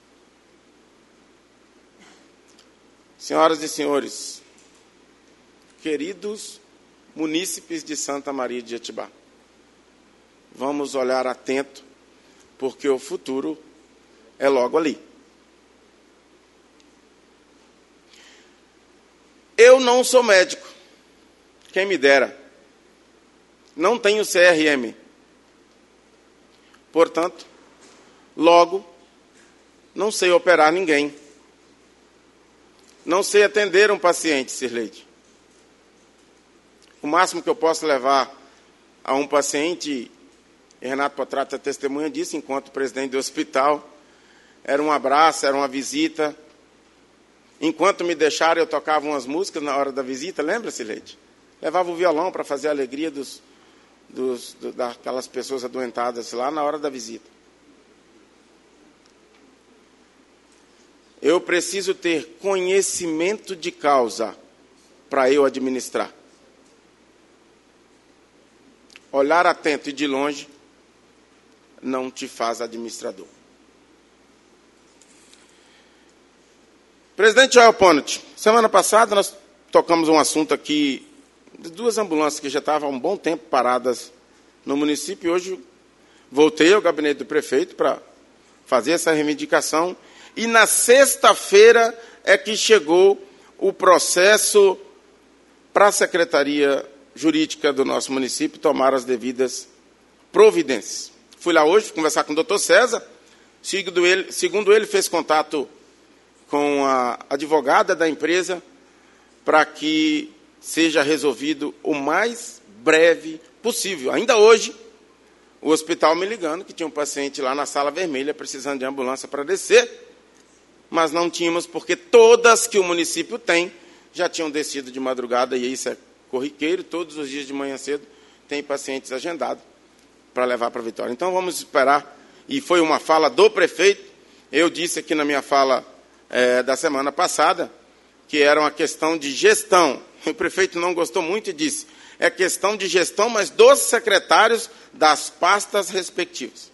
Senhoras e senhores, queridos munícipes de Santa Maria de Jetibá, vamos olhar atento, porque o futuro é logo ali. Eu não sou médico, quem me dera. Não tenho C R M. Portanto, logo, não sei operar ninguém. Não sei atender um paciente, Sirleide. O máximo que eu posso levar a um paciente, e Renato Potrato é testemunha disso, enquanto presidente do hospital, era um abraço, era uma visita. Enquanto me deixaram, eu tocava umas músicas na hora da visita, lembra-se, Leite? Levava o violão para fazer a alegria dos, dos, do, daquelas pessoas adoentadas lá na hora da visita. Eu preciso ter conhecimento de causa para eu administrar. Olhar atento e de longe não te faz administrador. Presidente Joel Ponte, semana passada nós tocamos um assunto aqui de duas ambulâncias que já estavam há um bom tempo paradas no município. Hoje voltei ao gabinete do prefeito para fazer essa reivindicação. E na sexta-feira é que chegou o processo para a Secretaria Jurídica do nosso município tomar as devidas providências. Fui lá hoje conversar com o doutor César. Segundo ele, segundo ele, fez contato com a advogada da empresa para que seja resolvido o mais breve possível. Ainda hoje, o hospital me ligando que tinha um paciente lá na sala vermelha precisando de ambulância para descer, mas não tínhamos porque todas que o município tem já tinham descido de madrugada, e isso é corriqueiro, todos os dias de manhã cedo tem pacientes agendados para levar para Vitória. Então vamos esperar, e foi uma fala do prefeito. Eu disse aqui na minha fala é, da semana passada que era uma questão de gestão. O prefeito não gostou muito e disse, é questão de gestão, mas dos secretários das pastas respectivas.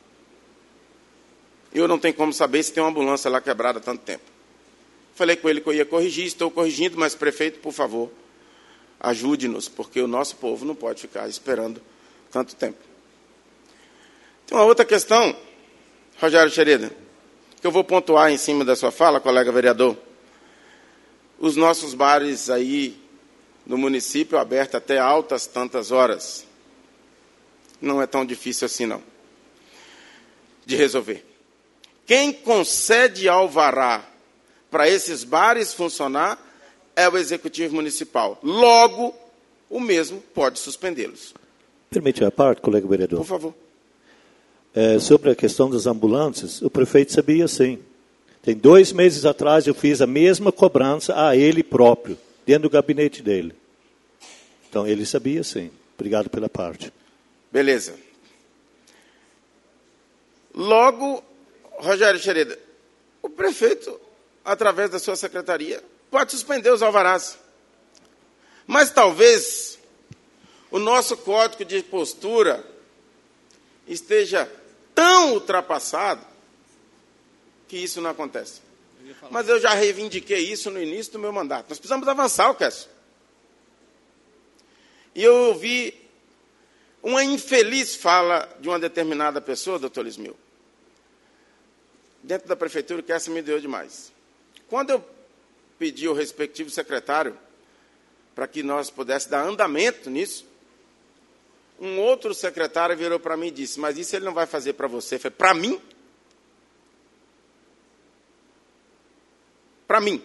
Eu não tenho como saber se tem uma ambulância lá quebrada há tanto tempo. Falei com ele que eu ia corrigir, estou corrigindo, mas prefeito, por favor, ajude-nos, porque o nosso povo não pode ficar esperando tanto tempo. Tem uma outra questão, Rogério Xereda, que eu vou pontuar em cima da sua fala, colega vereador. Os nossos bares aí no município, abertos até altas tantas horas. Não é tão difícil assim, não, de resolver. Quem concede alvará para esses bares funcionar é o Executivo Municipal. Logo, o mesmo pode suspendê-los. Permite a parte, colega vereador? Por favor. É, sobre a questão das ambulâncias, o prefeito sabia sim. Tem dois meses atrás eu fiz a mesma cobrança a ele próprio, dentro do gabinete dele. Então, ele sabia sim. Obrigado pela parte. Beleza. Logo, Rogério Xereda, o prefeito, através da sua secretaria, pode suspender os alvarás. Mas talvez o nosso código de postura esteja tão ultrapassado que isso não acontece. Mas eu já reivindiquei isso no início do meu mandato. Nós precisamos avançar, o Cássio. E eu ouvi uma infeliz fala de uma determinada pessoa, doutor Lismil, dentro da prefeitura, que essa me deu demais. Quando eu pedi ao respectivo secretário para que nós pudéssemos dar andamento nisso, um outro secretário virou para mim e disse, mas isso ele não vai fazer para você. Eu falei, para mim? Para mim.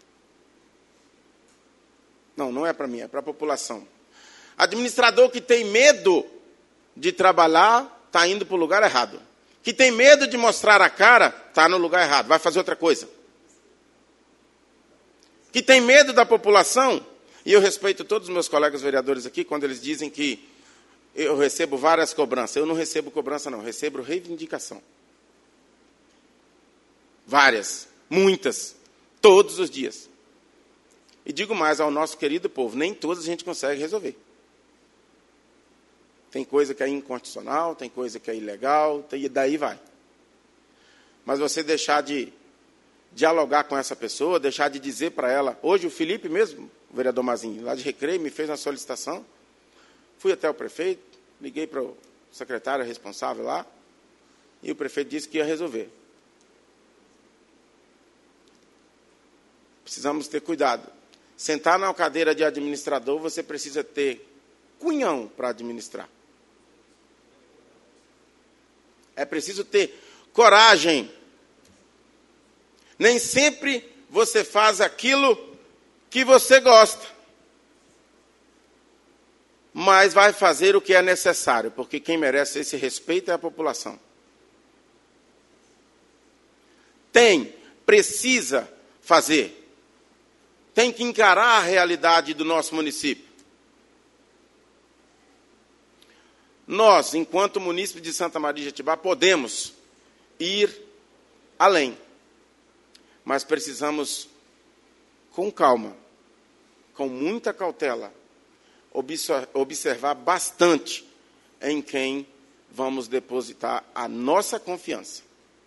Não, não é para mim, é para a população. Administrador que tem medo de trabalhar, está indo para o lugar errado. Que tem medo de mostrar a cara, está no lugar errado, vai fazer outra coisa. Que tem medo da população, e eu respeito todos os meus colegas vereadores aqui, quando eles dizem que eu recebo várias cobranças. Eu não recebo cobrança, não. Eu recebo reivindicação. Várias. Muitas. Todos os dias. E digo mais ao nosso querido povo, nem todas a gente consegue resolver. Tem coisa que é inconstitucional, tem coisa que é ilegal, e daí vai. Mas você deixar de dialogar com essa pessoa, deixar de dizer para ela... Hoje o Felipe mesmo, o vereador Mazinho, lá de Recreio, me fez uma solicitação. Fui até o prefeito, liguei para o secretário responsável lá, e o prefeito disse que ia resolver. Precisamos ter cuidado. Sentar na cadeira de administrador, você precisa ter cunhão para administrar. É preciso ter coragem. Nem sempre você faz aquilo que você gosta. Mas vai fazer o que é necessário, porque quem merece esse respeito é a população. Tem, precisa fazer. Tem que encarar a realidade do nosso município. Nós, enquanto munícipe de Santa Maria de Jetibá, podemos ir além. Mas precisamos, com calma, com muita cautela, observar bastante em quem vamos depositar a nossa confiança.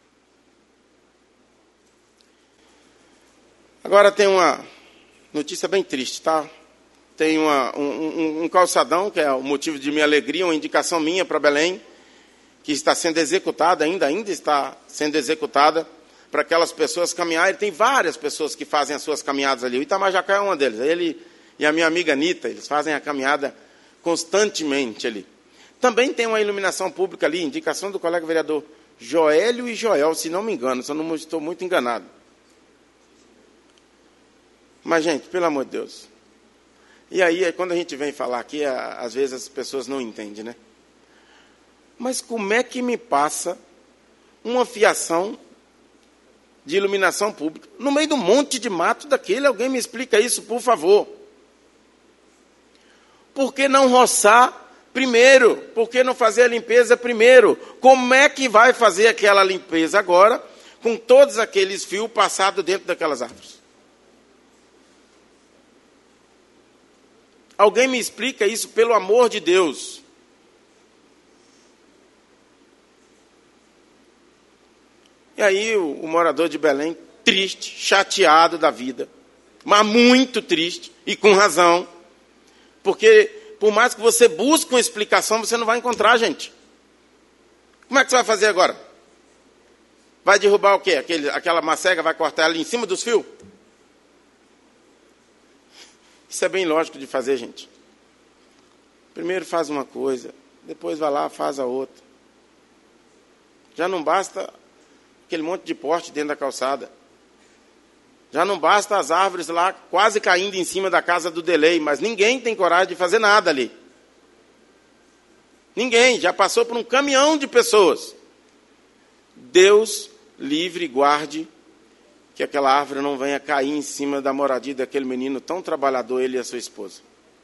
Agora tem uma notícia bem triste, tá? Tem uma, um, um, um calçadão, que é o motivo de minha alegria, uma indicação minha para Belém, que está sendo executada, ainda, ainda está sendo executada, para aquelas pessoas caminharem. Tem várias pessoas que fazem as suas caminhadas ali. O Itamajacá é uma deles. Ele e a minha amiga Anitta, eles fazem a caminhada constantemente ali. Também tem uma iluminação pública ali, indicação do colega vereador Joélio e Joel, se não me engano, se eu não estou muito enganado. Mas, gente, pelo amor de Deus. E aí, quando a gente vem falar aqui, às vezes as pessoas não entendem, né? Mas como é que me passa uma fiação de iluminação pública no meio do monte de mato daquele? Alguém me explica isso, por favor. Por que não roçar primeiro? Por que não fazer a limpeza primeiro? Como é que vai fazer aquela limpeza agora com todos aqueles fios passados dentro daquelas árvores? Alguém me explica isso, pelo amor de Deus. E aí o, o morador de Belém, triste, chateado da vida, mas muito triste, e com razão, porque por mais que você busque uma explicação, você não vai encontrar, gente. Como é que você vai fazer agora? Vai derrubar o quê? Aquele, aquela macega vai cortar ali em cima dos fios? Isso é bem lógico de fazer, gente. Primeiro faz uma coisa, depois vai lá, faz a outra. Já não basta aquele monte de poste dentro da calçada. Já não basta as árvores lá quase caindo em cima da casa do Delay, mas ninguém tem coragem de fazer nada ali. Ninguém, já passou por um caminhão de pessoas. Deus livre e guarde que aquela árvore não venha cair em cima da moradia daquele menino tão trabalhador, ele e a sua esposa.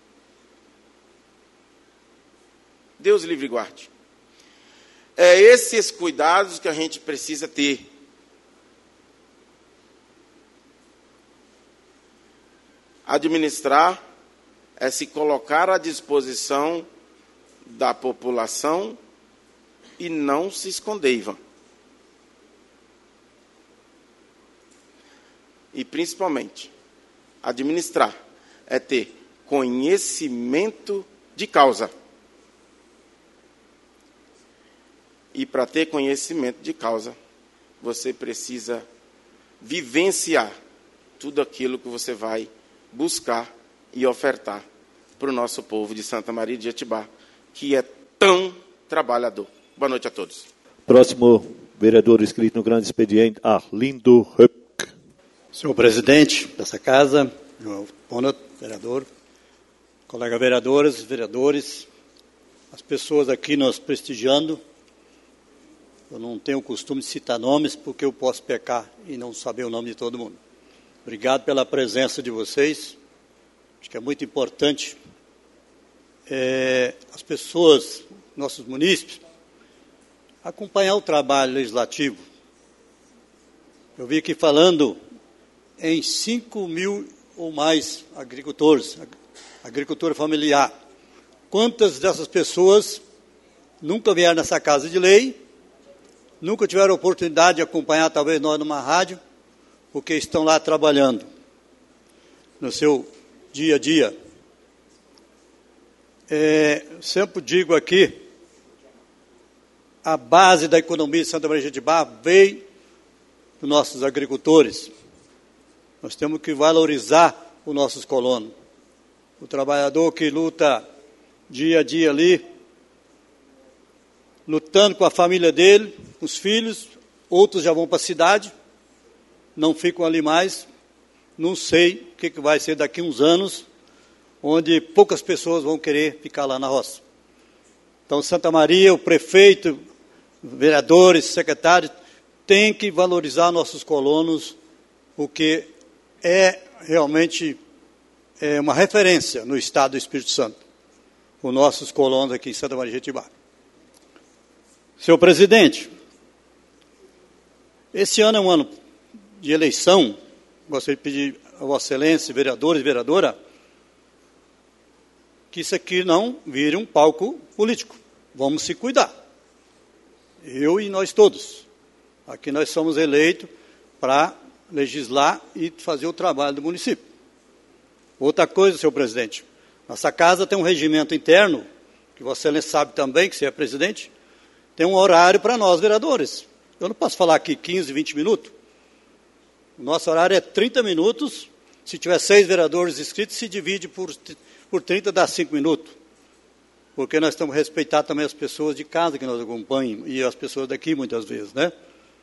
Deus livre e guarde. É esses cuidados que a gente precisa ter. Administrar é se colocar à disposição da população e não se esconder, Ivan. E, principalmente, administrar é ter conhecimento de causa. E, para ter conhecimento de causa, você precisa vivenciar tudo aquilo que você vai buscar e ofertar para o nosso povo de Santa Maria de Jetibá, que é tão trabalhador. Boa noite a todos. Próximo vereador inscrito no grande expediente, Arlindo Höck. Senhor presidente dessa casa, João Ponat, vereador, colega vereadoras, vereadores, as pessoas aqui nos prestigiando. Eu não tenho o costume de citar nomes, porque eu posso pecar e não saber o nome de todo mundo. Obrigado pela presença de vocês. Acho que é muito importante é, as pessoas, nossos munícipes, acompanhar o trabalho legislativo. Eu vi aqui falando em cinco mil ou mais agricultores, agricultura familiar. Quantas dessas pessoas nunca vieram nessa casa de lei, nunca tiveram oportunidade de acompanhar, talvez nós, numa rádio, porque estão lá trabalhando no seu dia a dia. É, sempre digo aqui, a base da economia de Santa Maria de Jetibá veio dos nossos agricultores. Nós temos que valorizar os nossos colonos. O trabalhador que luta dia a dia ali, lutando com a família dele, com os filhos, outros já vão para a cidade, não ficam ali mais. Não sei o que, que vai ser daqui a uns anos, onde poucas pessoas vão querer ficar lá na roça. Então, Santa Maria, o prefeito, vereadores, secretários, tem que valorizar nossos colonos, porque é realmente é uma referência no estado do Espírito Santo, os nossos colonos aqui em Santa Maria de Jetibá. Senhor presidente, esse ano é um ano de eleição. Gostaria de pedir a Vossa Excelência, vereadores e vereadora, que isso aqui não vire um palco político. Vamos se cuidar. Eu e nós todos. Aqui nós somos eleitos para legislar e fazer o trabalho do município. Outra coisa, senhor presidente, nossa casa tem um regimento interno, que Vossa Excelência sabe também, que você é presidente, tem um horário para nós, vereadores. Eu não posso falar aqui quinze, vinte minutos. O nosso horário é trinta minutos. Se tiver seis vereadores inscritos, se divide por, por trinta, dá cinco minutos. Porque nós estamos respeitando também as pessoas de casa que nos acompanham, e as pessoas daqui muitas vezes, né?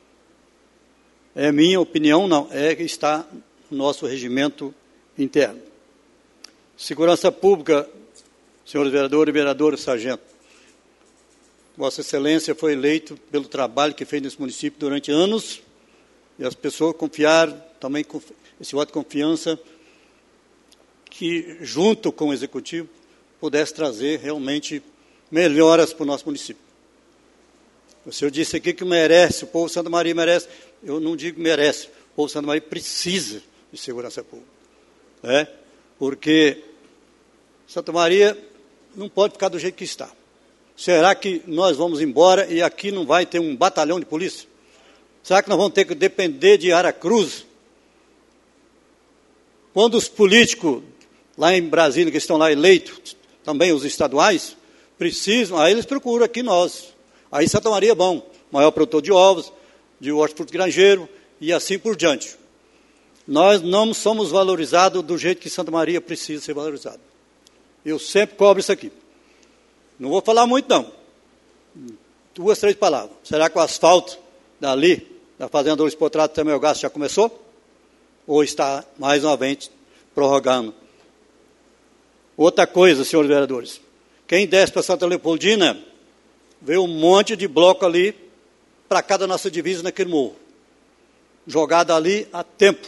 É minha opinião, não, é que está no nosso regimento interno. Segurança Pública, senhores vereadores e vereadoras, sargento. Vossa Excelência foi eleito pelo trabalho que fez nesse município durante anos, e as pessoas confiaram também esse voto de confiança, que junto com o Executivo pudesse trazer realmente melhoras para o nosso município. O senhor disse aqui que merece, o povo de Santa Maria merece. Eu não digo merece, o povo de Santa Maria precisa de segurança pública. É? Porque Santa Maria não pode ficar do jeito que está. Será que nós vamos embora e aqui não vai ter um batalhão de polícia? Será que nós vamos ter que depender de Aracruz? Quando os políticos lá em Brasília, que estão lá eleitos, também os estaduais, precisam, aí eles procuram aqui nós. Aí Santa Maria é bom, maior produtor de ovos, de hortifruti granjeiro e assim por diante. Nós não somos valorizados do jeito que Santa Maria precisa ser valorizado. Eu sempre cobro isso aqui. Não vou falar muito, não. Duas, três palavras. Será que o asfalto dali, da Fazenda Luiz Potrato, também o gasto já começou? Ou está, mais uma vez, prorrogando? Outra coisa, senhores vereadores. Quem desce para Santa Leopoldina, vê um monte de bloco ali para cada nossa divisa naquele morro. Jogado ali há tempo.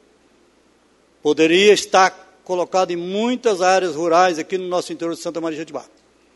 Poderia estar colocado em muitas áreas rurais aqui no nosso interior de Santa Maria de Jetibá.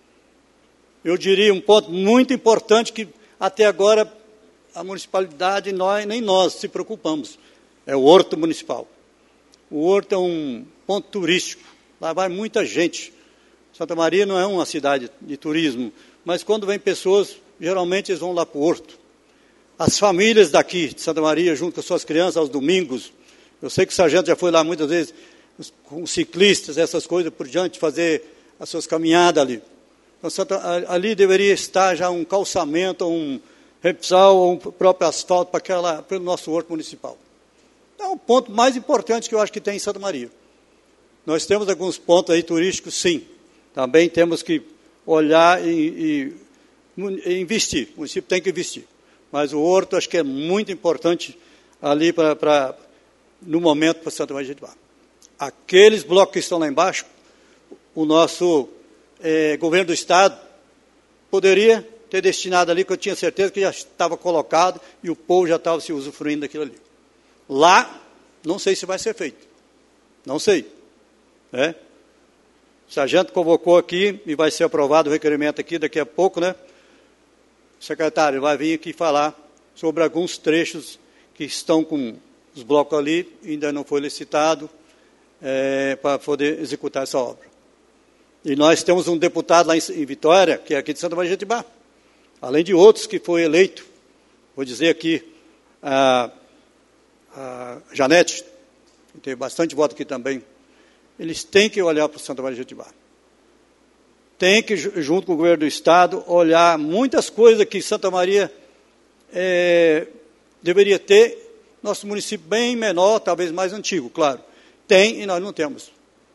Eu diria um ponto muito importante que até agora a municipalidade, nós, nem nós se preocupamos. É o Horto Municipal. O Horto é um ponto turístico. Lá vai muita gente. Santa Maria não é uma cidade de turismo, mas quando vem pessoas, geralmente eles vão lá para o Horto. As famílias daqui de Santa Maria, junto com as suas crianças, aos domingos, eu sei que o sargento já foi lá muitas vezes, com ciclistas, essas coisas por diante, fazer as suas caminhadas ali. Então, Santa, ali deveria estar já um calçamento, um repsal, ou um próprio asfalto para, aquela, para o nosso Horto Municipal. É o ponto mais importante que eu acho que tem em Santa Maria. Nós temos alguns pontos aí turísticos, sim. Também temos que olhar e, e, e investir. O município tem que investir. Mas o Horto acho que é muito importante ali para, para no momento para Santa Maria de Jetibá. Aqueles blocos que estão lá embaixo, o nosso é, governo do Estado poderia ter destinado ali, que eu tinha certeza que já estava colocado e o povo já estava se usufruindo daquilo ali. Lá, não sei se vai ser feito. Não sei. É? O sargento convocou aqui e vai ser aprovado o requerimento aqui daqui a pouco, né? O secretário vai vir aqui falar sobre alguns trechos que estão com os blocos ali, ainda não foi licitado, é, para poder executar essa obra. E nós temos um deputado lá em, em Vitória, que é aqui de Santa Maria de Jetibá, além de outros que foi eleito, vou dizer aqui, a, a Janete, que teve bastante voto aqui também, eles têm que olhar para o Santa Maria de Jetibá. Tem que, junto com o governo do Estado, olhar muitas coisas que Santa Maria é, deveria ter. Nosso município bem menor, talvez mais antigo, claro. Tem e nós não temos.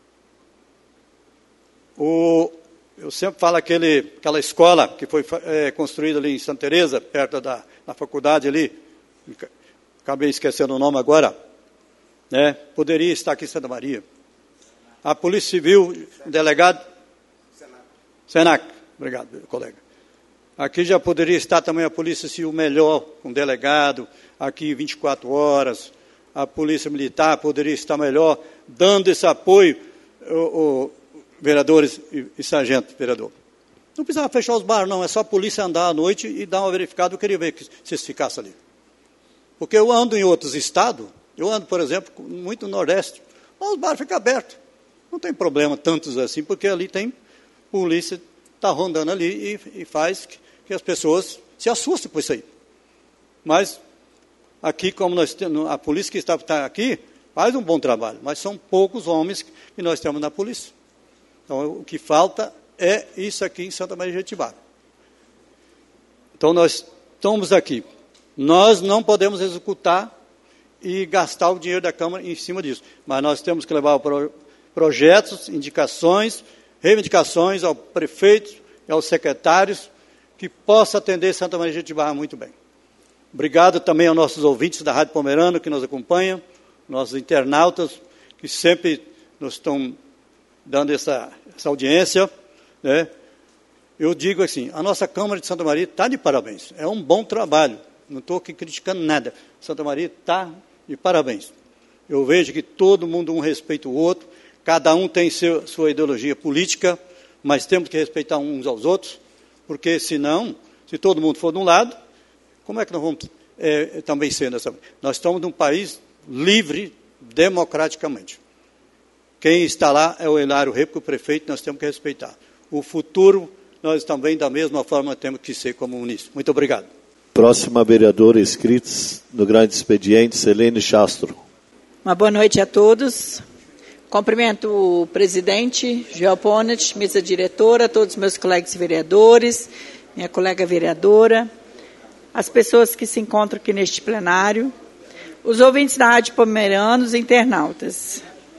O, eu sempre falo aquele, aquela escola que foi é, construída ali em Santa Teresa, perto da, da faculdade ali, acabei esquecendo o nome agora, né? Poderia estar aqui em Santa Maria. A Polícia Civil, o delegado... Senac. Senac, obrigado, colega. Aqui já poderia estar também a Polícia Civil melhor, com delegado, aqui vinte e quatro horas, a Polícia Militar poderia estar melhor, dando esse apoio, o, o, vereadores e, e sargento, vereador. Não precisava fechar os bares, não, é só a polícia andar à noite e dar uma verificada, eu queria ver que, se isso ficasse ali. Porque eu ando em outros estados, eu ando, por exemplo, muito no Nordeste, lá os bares ficam abertos. Não tem problema tantos assim, porque ali tem polícia, está rondando ali e, e faz que, que as pessoas se assustem com isso aí. Mas aqui, como nós temos, a polícia que está, está aqui faz um bom trabalho, mas são poucos homens que nós temos na polícia. Então, o que falta é isso aqui em Santa Maria de Jetibá. Então, nós estamos aqui. Nós não podemos executar e gastar o dinheiro da Câmara em cima disso, mas nós temos que levar pro, projetos, indicações, reivindicações ao prefeito e aos secretários que possa atender Santa Maria de Jetibá muito bem. Obrigado também aos nossos ouvintes da Rádio Pomerana que nos acompanham, nossos internautas que sempre nos estão dando essa, essa audiência, né? Eu digo assim, a nossa Câmara de Santa Maria está de parabéns, é um bom trabalho, não estou aqui criticando nada, Santa Maria está de parabéns. Eu vejo que todo mundo um respeita o outro, cada um tem seu, sua ideologia política, mas temos que respeitar uns aos outros, porque senão, se todo mundo for de um lado, como é que nós vamos é, também ser nessa... Nós estamos num país livre, democraticamente. Quem está lá é o Hilário Rêpnico, o prefeito, nós temos que respeitar. O futuro, nós também, da mesma forma, temos que ser como munícipe. Muito obrigado. Próxima vereadora inscrita no grande expediente, Selene Chastro. Uma boa noite a todos. Cumprimento o presidente, Joel Ponet, mesa diretora, todos os meus colegas vereadores, minha colega vereadora, as pessoas que se encontram aqui neste plenário, os ouvintes da Rádio Pomerana, os internautas.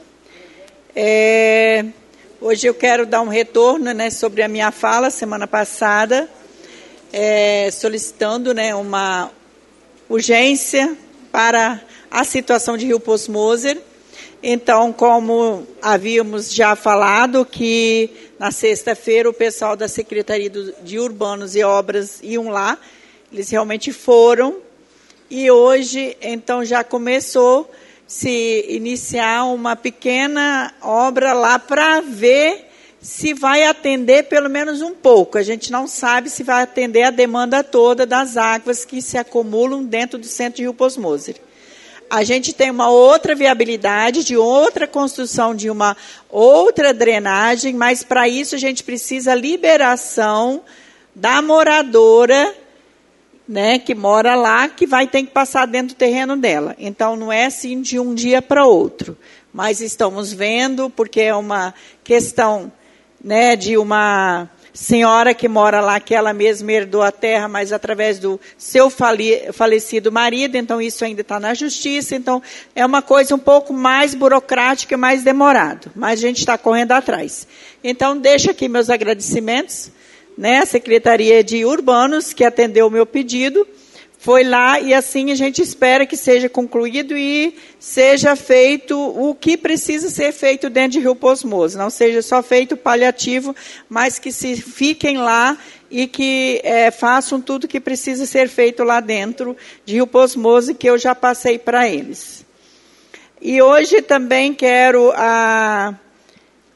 É, hoje eu quero dar um retorno, né, sobre a minha fala semana passada, é, solicitando, né, uma urgência para a situação de Rio Poço Moser. Então, como havíamos já falado, que na sexta-feira o pessoal da Secretaria de Urbanos e Obras iam lá, eles realmente foram, e hoje, então, já começou a se iniciar uma pequena obra lá para ver se vai atender pelo menos um pouco. A gente não sabe se vai atender a demanda toda das águas que se acumulam dentro do centro de Rio Poço Moser. A gente tem uma outra viabilidade de outra construção de uma outra drenagem, mas para isso a gente precisa liberação da moradora, né, que mora lá, que vai ter que passar dentro do terreno dela. Então, não é assim de um dia para outro. Mas estamos vendo, porque é uma questão, né, de uma senhora que mora lá, que ela mesma herdou a terra, mas através do seu fali, falecido marido, então isso ainda está na justiça. Então, é uma coisa um pouco mais burocrática e mais demorado. Mas a gente está correndo atrás. Então, deixo aqui meus agradecimentos, né, a Secretaria de Urbanos, que atendeu o meu pedido, foi lá e assim a gente espera que seja concluído e seja feito o que precisa ser feito dentro de Rio Poço Moser. Não seja só feito paliativo, mas que se fiquem lá e que é, façam tudo o que precisa ser feito lá dentro de Rio Poço Moser, que eu já passei para eles. E hoje também quero a...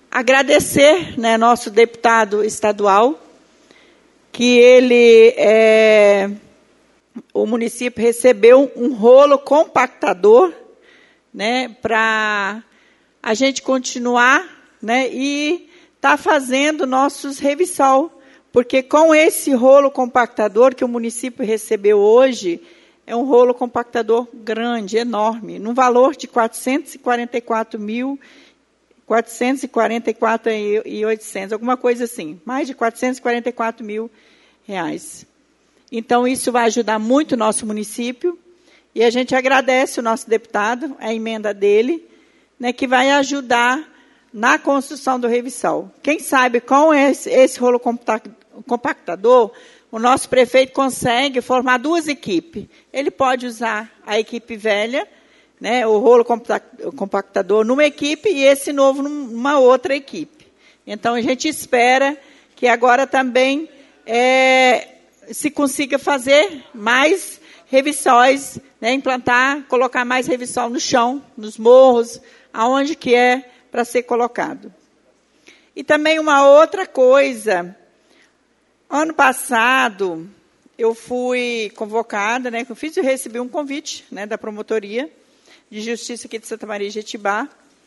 agradecer, né, nosso deputado estadual, que ele, é, o município recebeu um rolo compactador, né, para a gente continuar, né, e tá fazendo nossos revisol, porque com esse rolo compactador que o município recebeu hoje, é um rolo compactador grande, enorme, num valor de quatrocentos e quarenta e quatro mil, quatrocentos e quarenta e quatro mil e oitocentos, alguma coisa assim, mais de quatrocentos e quarenta e quatro mil reais. Então, isso vai ajudar muito o nosso município, e a gente agradece o nosso deputado, a emenda dele, né, que vai ajudar na construção do revisol. Quem sabe, com esse, esse rolo compactador, o nosso prefeito consegue formar duas equipes. Ele pode usar a equipe velha, né, o rolo compactador numa equipe e esse novo numa outra equipe. Então, a gente espera que agora também é, se consiga fazer mais revisóis, né, implantar, colocar mais revisol no chão, nos morros, aonde que é para ser colocado. E também uma outra coisa, ano passado eu fui convocada, né, eu fiz e recebi um convite, né, da Promotoria de Justiça aqui de Santa Maria de Jetibá.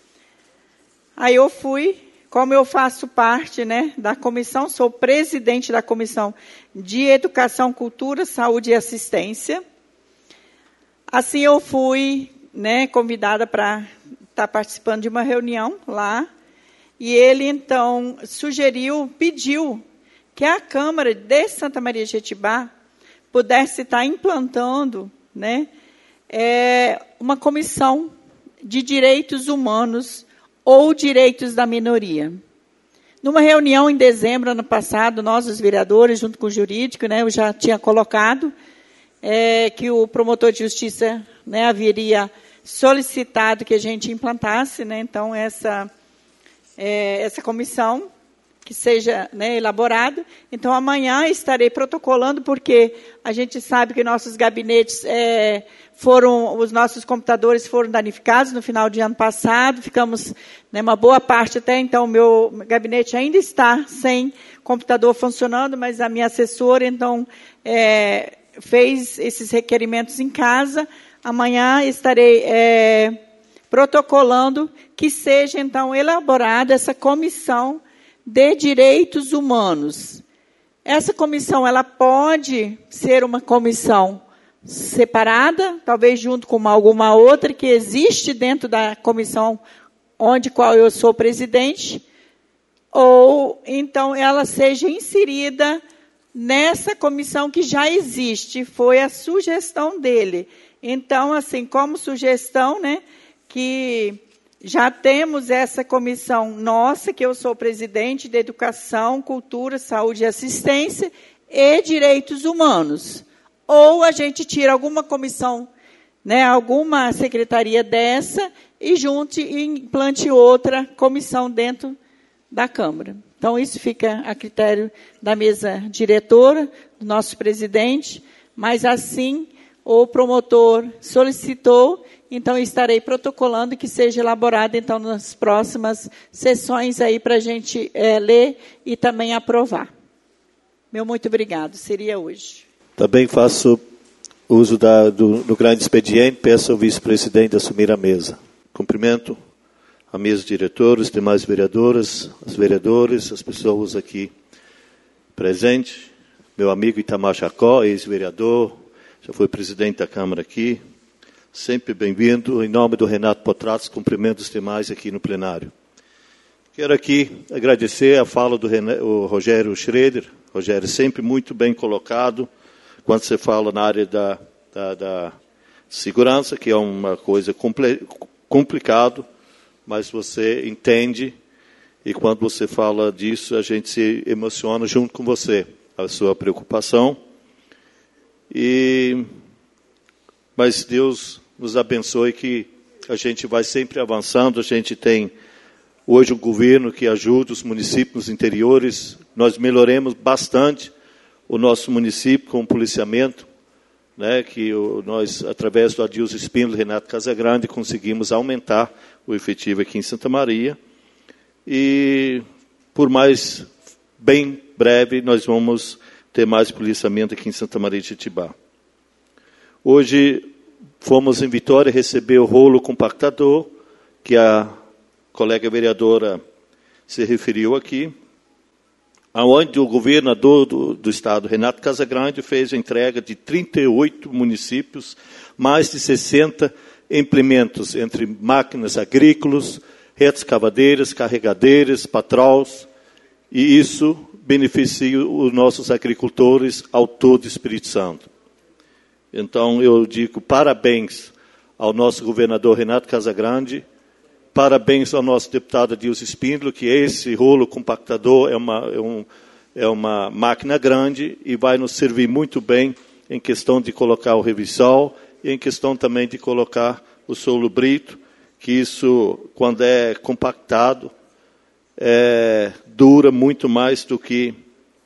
Aí eu fui, como eu faço parte, né, da comissão, sou presidente da Comissão de Educação, Cultura, Saúde e Assistência. Assim eu fui, né, convidada para estar participando de uma reunião lá, e ele, então, sugeriu, pediu que a Câmara de Santa Maria de Jetibá pudesse estar implantando, né, é, uma comissão de direitos humanos ou direitos da minoria. Numa reunião em dezembro, ano passado, nós, os vereadores, junto com o jurídico, né, eu já tinha colocado é, que o promotor de justiça, né, haveria solicitado que a gente implantasse, né, então, essa, é, essa comissão que seja, né, elaborada. Então, amanhã estarei protocolando, porque a gente sabe que nossos gabinetes é, foram, os nossos computadores foram danificados no final de ano passado, ficamos, né, uma boa parte até, então, o meu gabinete ainda está sem computador funcionando, mas a minha assessora, então, é, fez esses requerimentos em casa. Amanhã estarei é, protocolando que seja, então, elaborada essa comissão de direitos humanos. Essa comissão, ela pode ser uma comissão separada, talvez junto com uma, alguma outra que existe dentro da comissão onde qual eu sou presidente, ou então ela seja inserida nessa comissão que já existe, foi a sugestão dele. Então, assim, como sugestão, né, que já temos essa comissão nossa, que eu sou presidente de Educação, Cultura, Saúde e Assistência e Direitos Humanos. Ou a gente tira alguma comissão, né, alguma secretaria dessa e junte e implante outra comissão dentro da Câmara. Então, isso fica a critério da mesa diretora, do nosso presidente, mas assim o promotor solicitou, então estarei protocolando que seja elaborado, então, nas próximas sessões aí para a gente é, ler e também aprovar. Meu muito obrigado, seria hoje. Também faço uso da, do, do grande expediente, peço ao vice-presidente assumir a mesa. Cumprimento a mesa diretora, os demais vereadoras, os vereadores, as pessoas aqui presentes, meu amigo Itamar Jacó, ex-vereador, já foi presidente da Câmara aqui, sempre bem-vindo. Em nome do Renato Potratos, cumprimento os demais aqui no plenário. Quero aqui agradecer a fala do René, o Rogério Schroeder. Rogério, sempre muito bem colocado, quando você fala na área da, da, da segurança, que é uma coisa compli, complicada, mas você entende, e quando você fala disso, a gente se emociona junto com você, a sua preocupação. E, mas Deus nos abençoe que a gente vai sempre avançando, a gente tem hoje um governo que ajuda os municípios interiores, nós melhoremos bastante o nosso município com o policiamento, né, que o, nós, através do Adilson Espíndola e Renato Casagrande, conseguimos aumentar o efetivo aqui em Santa Maria. e por mais bem breve nós vamos ter mais policiamento aqui em Santa Maria de Itibá. Hoje fomos em Vitória receber o rolo compactador, que a colega vereadora se referiu aqui, aonde o governador do, do estado, Renato Casagrande, fez a entrega de trinta e oito municípios, mais de sessenta implementos entre máquinas agrícolas, retas cavadeiras, carregadeiras, patrols, e isso beneficia os nossos agricultores ao todo o Espírito Santo. Então, eu digo parabéns ao nosso governador Renato Casagrande, parabéns ao nosso deputado Adilson Espíndola, que esse rolo compactador é uma, é, um, é uma máquina grande e vai nos servir muito bem em questão de colocar o revisol e em questão também de colocar o solo brito, que isso, quando é compactado, é, dura muito mais do que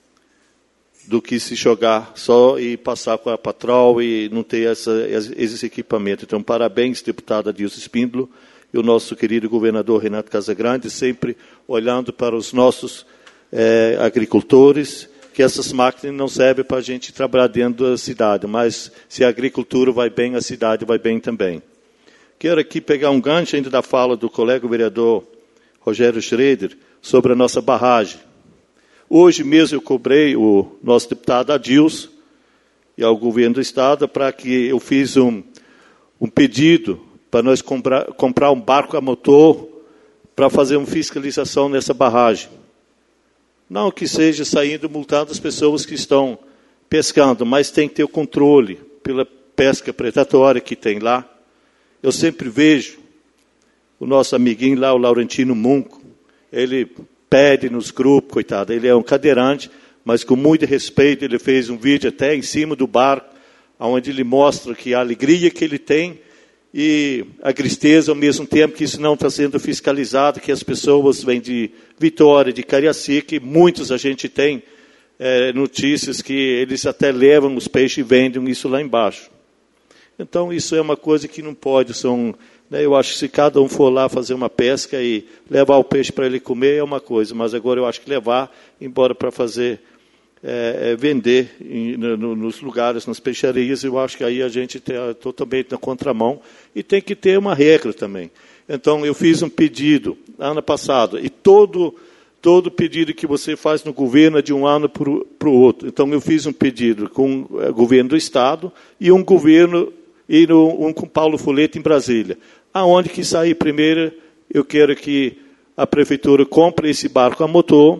do que se jogar só e passar com a patrol e não ter essa, esses equipamentos. Então, parabéns, deputado Adilson Espíndola, e o nosso querido governador Renato Casagrande, sempre olhando para os nossos é, agricultores, que essas máquinas não servem para a gente trabalhar dentro da cidade, mas se a agricultura vai bem, a cidade vai bem também. Quero aqui pegar um gancho ainda da fala do colega vereador Rogério Schroeder sobre a nossa barragem. Hoje mesmo eu cobrei o nosso deputado Adilson e ao governo do estado para que eu fiz um, um pedido para nós comprar, comprar um barco a motor para fazer uma fiscalização nessa barragem. Não que seja saindo multando as pessoas que estão pescando, mas tem que ter o controle pela pesca predatória que tem lá. Eu sempre vejo o nosso amiguinho lá, o Laurentino Munco, ele pede nos grupos, coitado, ele é um cadeirante, mas com muito respeito ele fez um vídeo até em cima do barco, onde ele mostra que a alegria que ele tem e a tristeza ao mesmo tempo que isso não está sendo fiscalizado, que as pessoas vêm de Vitória, de Cariacica, e muitos a gente tem é, notícias que eles até levam os peixes e vendem isso lá embaixo. Então isso é uma coisa que não pode, são... Eu acho que se cada um for lá fazer uma pesca e levar o peixe para ele comer é uma coisa, mas agora eu acho que levar, embora para fazer, é, é, vender em, no, nos lugares, nas peixarias, eu acho que aí a gente está totalmente na contramão e tem que ter uma regra também. Então, eu fiz um pedido ano passado, e todo, todo pedido que você faz no governo é de um ano para o outro. Então, eu fiz um pedido com o governo do estado e um governo e no, um com Paulo Folete em Brasília. Aonde que sair primeiro, eu quero que a prefeitura compre esse barco a motor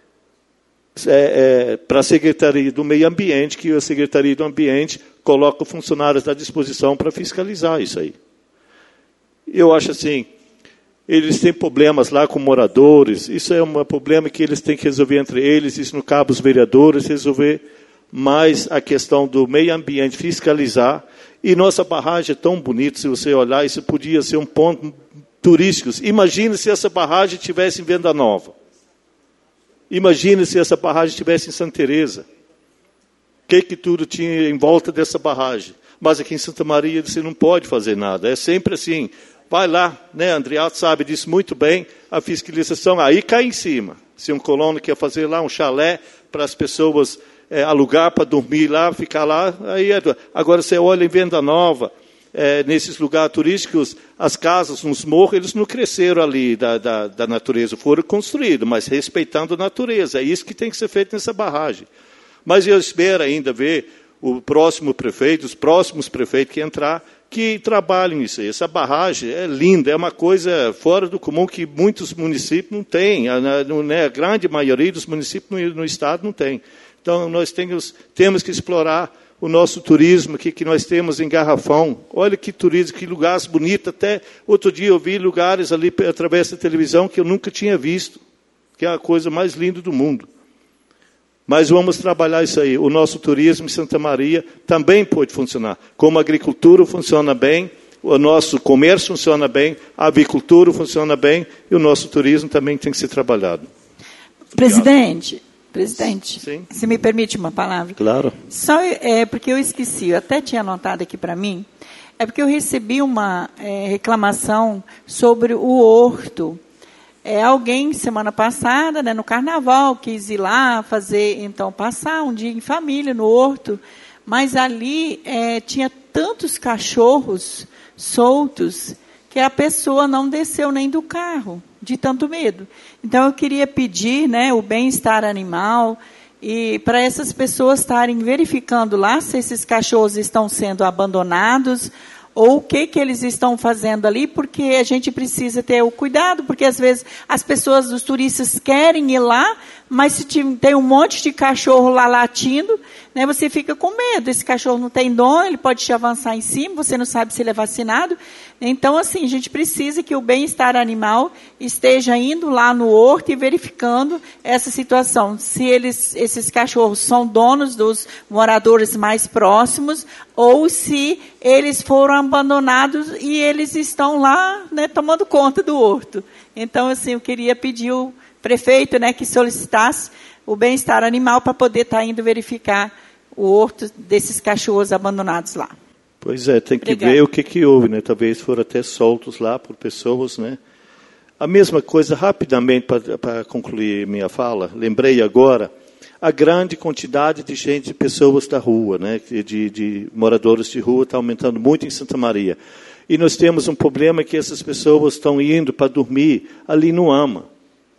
é, é, para a Secretaria do Meio Ambiente, que a Secretaria do Ambiente coloca funcionários à disposição para fiscalizar isso aí. Eu acho assim, eles têm problemas lá com moradores, isso é um problema que eles têm que resolver entre eles, isso não cabe os vereadores resolver, mas a questão do meio ambiente fiscalizar. E nossa barragem é tão bonita, se você olhar, isso podia ser um ponto turístico. Imagina se essa barragem estivesse em Venda Nova. Imagina se essa barragem estivesse em Santa Teresa. O que, que tudo tinha em volta dessa barragem? Mas aqui em Santa Maria você não pode fazer nada. É sempre assim. Vai lá, né? Andreato sabe disso muito bem. A fiscalização aí cai em cima. Se um colono quer fazer lá um chalé para as pessoas... É, alugar para dormir lá, ficar lá. Aí, agora você olha em Venda Nova, é, nesses lugares turísticos, as casas nos morros, eles não cresceram ali da, da, da natureza, foram construídos, mas respeitando a natureza. É isso que tem que ser feito nessa barragem. Mas eu espero ainda ver o próximo prefeito, os próximos prefeitos que entrar, que trabalhem isso aí. Essa barragem é linda, é uma coisa fora do comum que muitos municípios não têm. A, a, a grande maioria dos municípios no, no estado não tem. Então, nós temos, temos que explorar o nosso turismo que, que nós temos em Garrafão. Olha que turismo, que lugares bonitos. Até outro dia eu vi lugares ali através da televisão que eu nunca tinha visto, que é a coisa mais linda do mundo. Mas vamos trabalhar isso aí. O nosso turismo em Santa Maria também pode funcionar. Como a agricultura funciona bem, o nosso comércio funciona bem, a avicultura funciona bem, e o nosso turismo também tem que ser trabalhado. Presidente... Presidente, Sim. se me permite uma palavra. Claro. Só é porque eu esqueci, eu até tinha anotado aqui para mim, é porque eu recebi uma é, reclamação sobre o horto É, alguém, semana passada, né, no carnaval, quis ir lá fazer, então, passar um dia em família, no horto, mas ali é, tinha tantos cachorros soltos que a pessoa não desceu nem do carro, de tanto medo. Então, eu queria pedir, né, o bem-estar animal, e para essas pessoas estarem verificando lá se esses cachorros estão sendo abandonados, ou o que, que eles estão fazendo ali, porque a gente precisa ter o cuidado, porque às vezes as pessoas, os turistas querem ir lá, mas se tem um monte de cachorro lá latindo, né, você fica com medo. Esse cachorro não tem dom, ele pode te avançar em cima, você não sabe se ele é vacinado. Então, assim, a gente precisa que o bem-estar animal esteja indo lá no horto e verificando essa situação. Se eles, esses cachorros são donos dos moradores mais próximos, ou se eles foram abandonados e eles estão lá, né, tomando conta do horto. Então, assim, eu queria pedir ao prefeito, né, que solicitasse o bem-estar animal para poder estar indo verificar o horto desses cachorros abandonados lá. Pois é, tem que Obrigada. ver o que, que houve, né? Talvez foram até soltos lá por pessoas, né? A mesma coisa, rapidamente, para concluir minha fala, lembrei agora a grande quantidade de gente, de pessoas da rua, né? de, de moradores de rua, está aumentando muito em Santa Maria. E nós temos um problema que essas pessoas estão indo para dormir ali no AMA.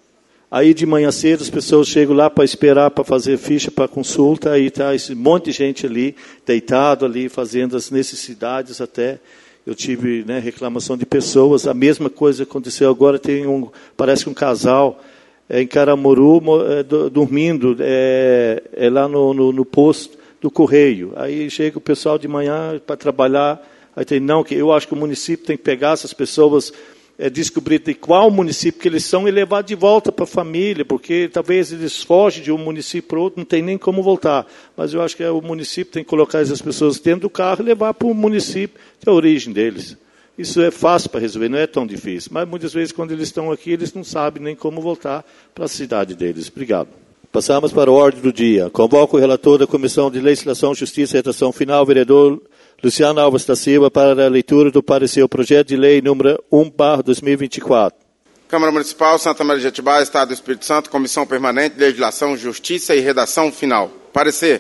Aí de manhã cedo as pessoas chegam lá para esperar, para fazer ficha, para consulta, aí está esse monte de gente ali, deitado ali, fazendo as necessidades até. Eu tive, né, reclamação de pessoas, a mesma coisa aconteceu agora, tem um, parece que um casal é, em Caramuru, é, do, dormindo é, é lá no, no, no posto do Correio. Aí chega o pessoal de manhã para trabalhar, aí tem, não, que eu acho que o município tem que pegar essas pessoas, é, descobrir de qual município que eles são e levar de volta para a família, porque talvez eles fogem de um município para outro, não tem nem como voltar. Mas eu acho que é, o município tem que colocar essas pessoas dentro do carro e levar para o município, que é a origem deles. Isso é fácil para resolver, não é tão difícil. Mas muitas vezes, quando eles estão aqui, eles não sabem nem como voltar para a cidade deles. Obrigado. Passamos para a ordem do dia. Convoco o relator da Comissão de Legislação, Justiça e Redação Final, vereador Luciano Alves da Silva, para a leitura do parecer o projeto de lei número um barra dois mil e vinte e quatro. Câmara Municipal, Santa Maria de Jetibá, Estado do Espírito Santo, Comissão Permanente de Legislação, Justiça e Redação Final. Parecer.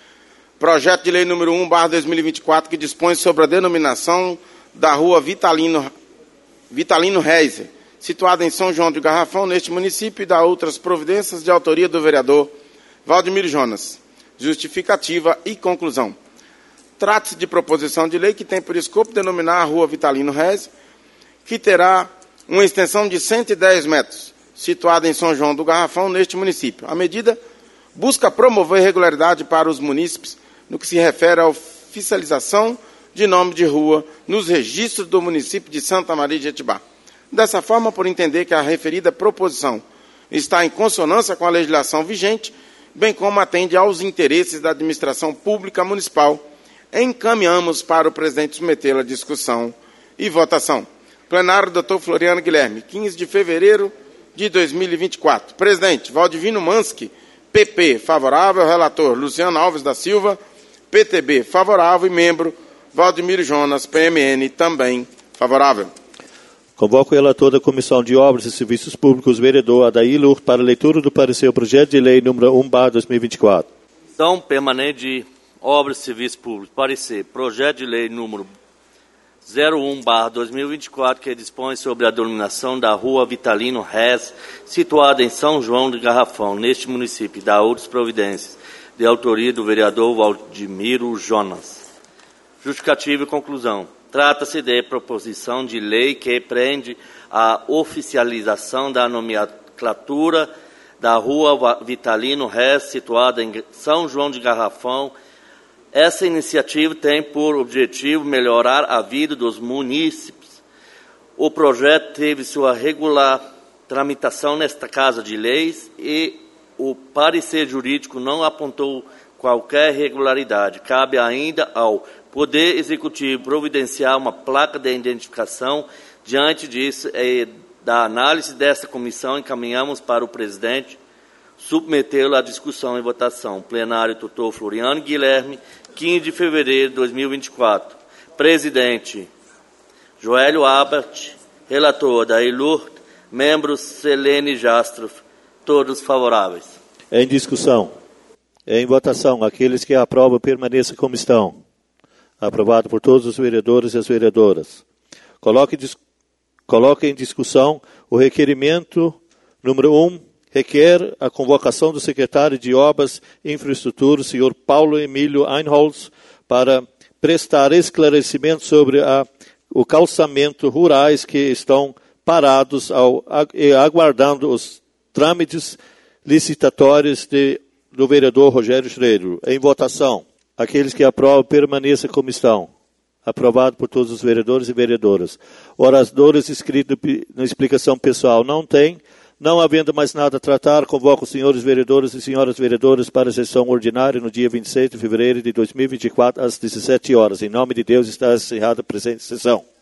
Projeto de lei número um barra dois mil e vinte e quatro, que dispõe sobre a denominação da rua Vitalino, Vitalino Reiser, situada em São João de Garrafão, neste município, e dá outras providências de autoria do vereador Valdemiro Jonas. Justificativa e conclusão. Trata-se de proposição de lei que tem por escopo denominar a rua Vitalino Reiser, que terá uma extensão de cento e dez metros, situada em São João do Garrafão, neste município. A medida busca promover regularidade para os munícipes no que se refere à oficialização de nome de rua nos registros do município de Santa Maria de Jetibá. Dessa forma, por entender que a referida proposição está em consonância com a legislação vigente, bem como atende aos interesses da administração pública municipal, encaminhamos para o presidente submetê-la à discussão e votação. Plenário, doutor Floriano Guilherme, quinze de fevereiro de dois mil e vinte e quatro. Presidente, Valdivino Manski, P P, favorável. Relator, Luciano Alves da Silva, P T B, favorável. E membro, Valdemiro Jonas, P M N, também favorável. Convoco o relator da Comissão de Obras e Serviços Públicos, vereador Adair Lourdes, para a leitura do parecer o projeto de lei número um barra dois mil e vinte e quatro. Comissão Permanente de Obras e Serviços Públicos, parecer, projeto de lei número zero um barra dois mil e vinte e quatro, que dispõe sobre a denominação da rua Vitalino Reiser, situada em São João de Garrafão, neste município, e dá outras providências, de autoria do vereador Valdemiro Jonas. Justificativa e conclusão. Trata-se de proposição de lei que prende a oficialização da nomenclatura da rua Vitalino Reiser, situada em São João de Garrafão. Essa iniciativa tem por objetivo melhorar a vida dos munícipes. O projeto teve sua regular tramitação nesta Casa de Leis e o parecer jurídico não apontou qualquer irregularidade. Cabe ainda ao Poder Executivo providenciar uma placa de identificação. Diante disso e da análise desta comissão, encaminhamos para o presidente submetê-lo à discussão e votação. Plenário, doutor Floriano Guilherme, quinze de fevereiro de dois mil e vinte e quatro. Presidente, Joélio Abert. Relator, Adair Lourdes. Membros Selene Jastro, todos favoráveis. Em discussão. Em votação. Aqueles que aprovam permaneçam como estão. Aprovado por todos os vereadores e as vereadoras. Coloque, coloque em discussão o requerimento número um. Requer a convocação do secretário de Obras e Infraestrutura, senhor Paulo Emílio Einholz, para prestar esclarecimento sobre a, o calçamento rurais que estão parados ao, e aguardando os trâmites licitatórios de, do vereador Rogério Schroeder. Em votação, aqueles que aprovam permaneçam como estão. Aprovado por todos os vereadores e vereadoras. Oradores inscritos na explicação pessoal não tem. Não havendo mais nada a tratar, convoco os senhores vereadores e senhoras vereadoras para a sessão ordinária no dia vinte e seis de fevereiro de dois mil e vinte e quatro, às dezessete horas. Em nome de Deus, está encerrada a presente sessão.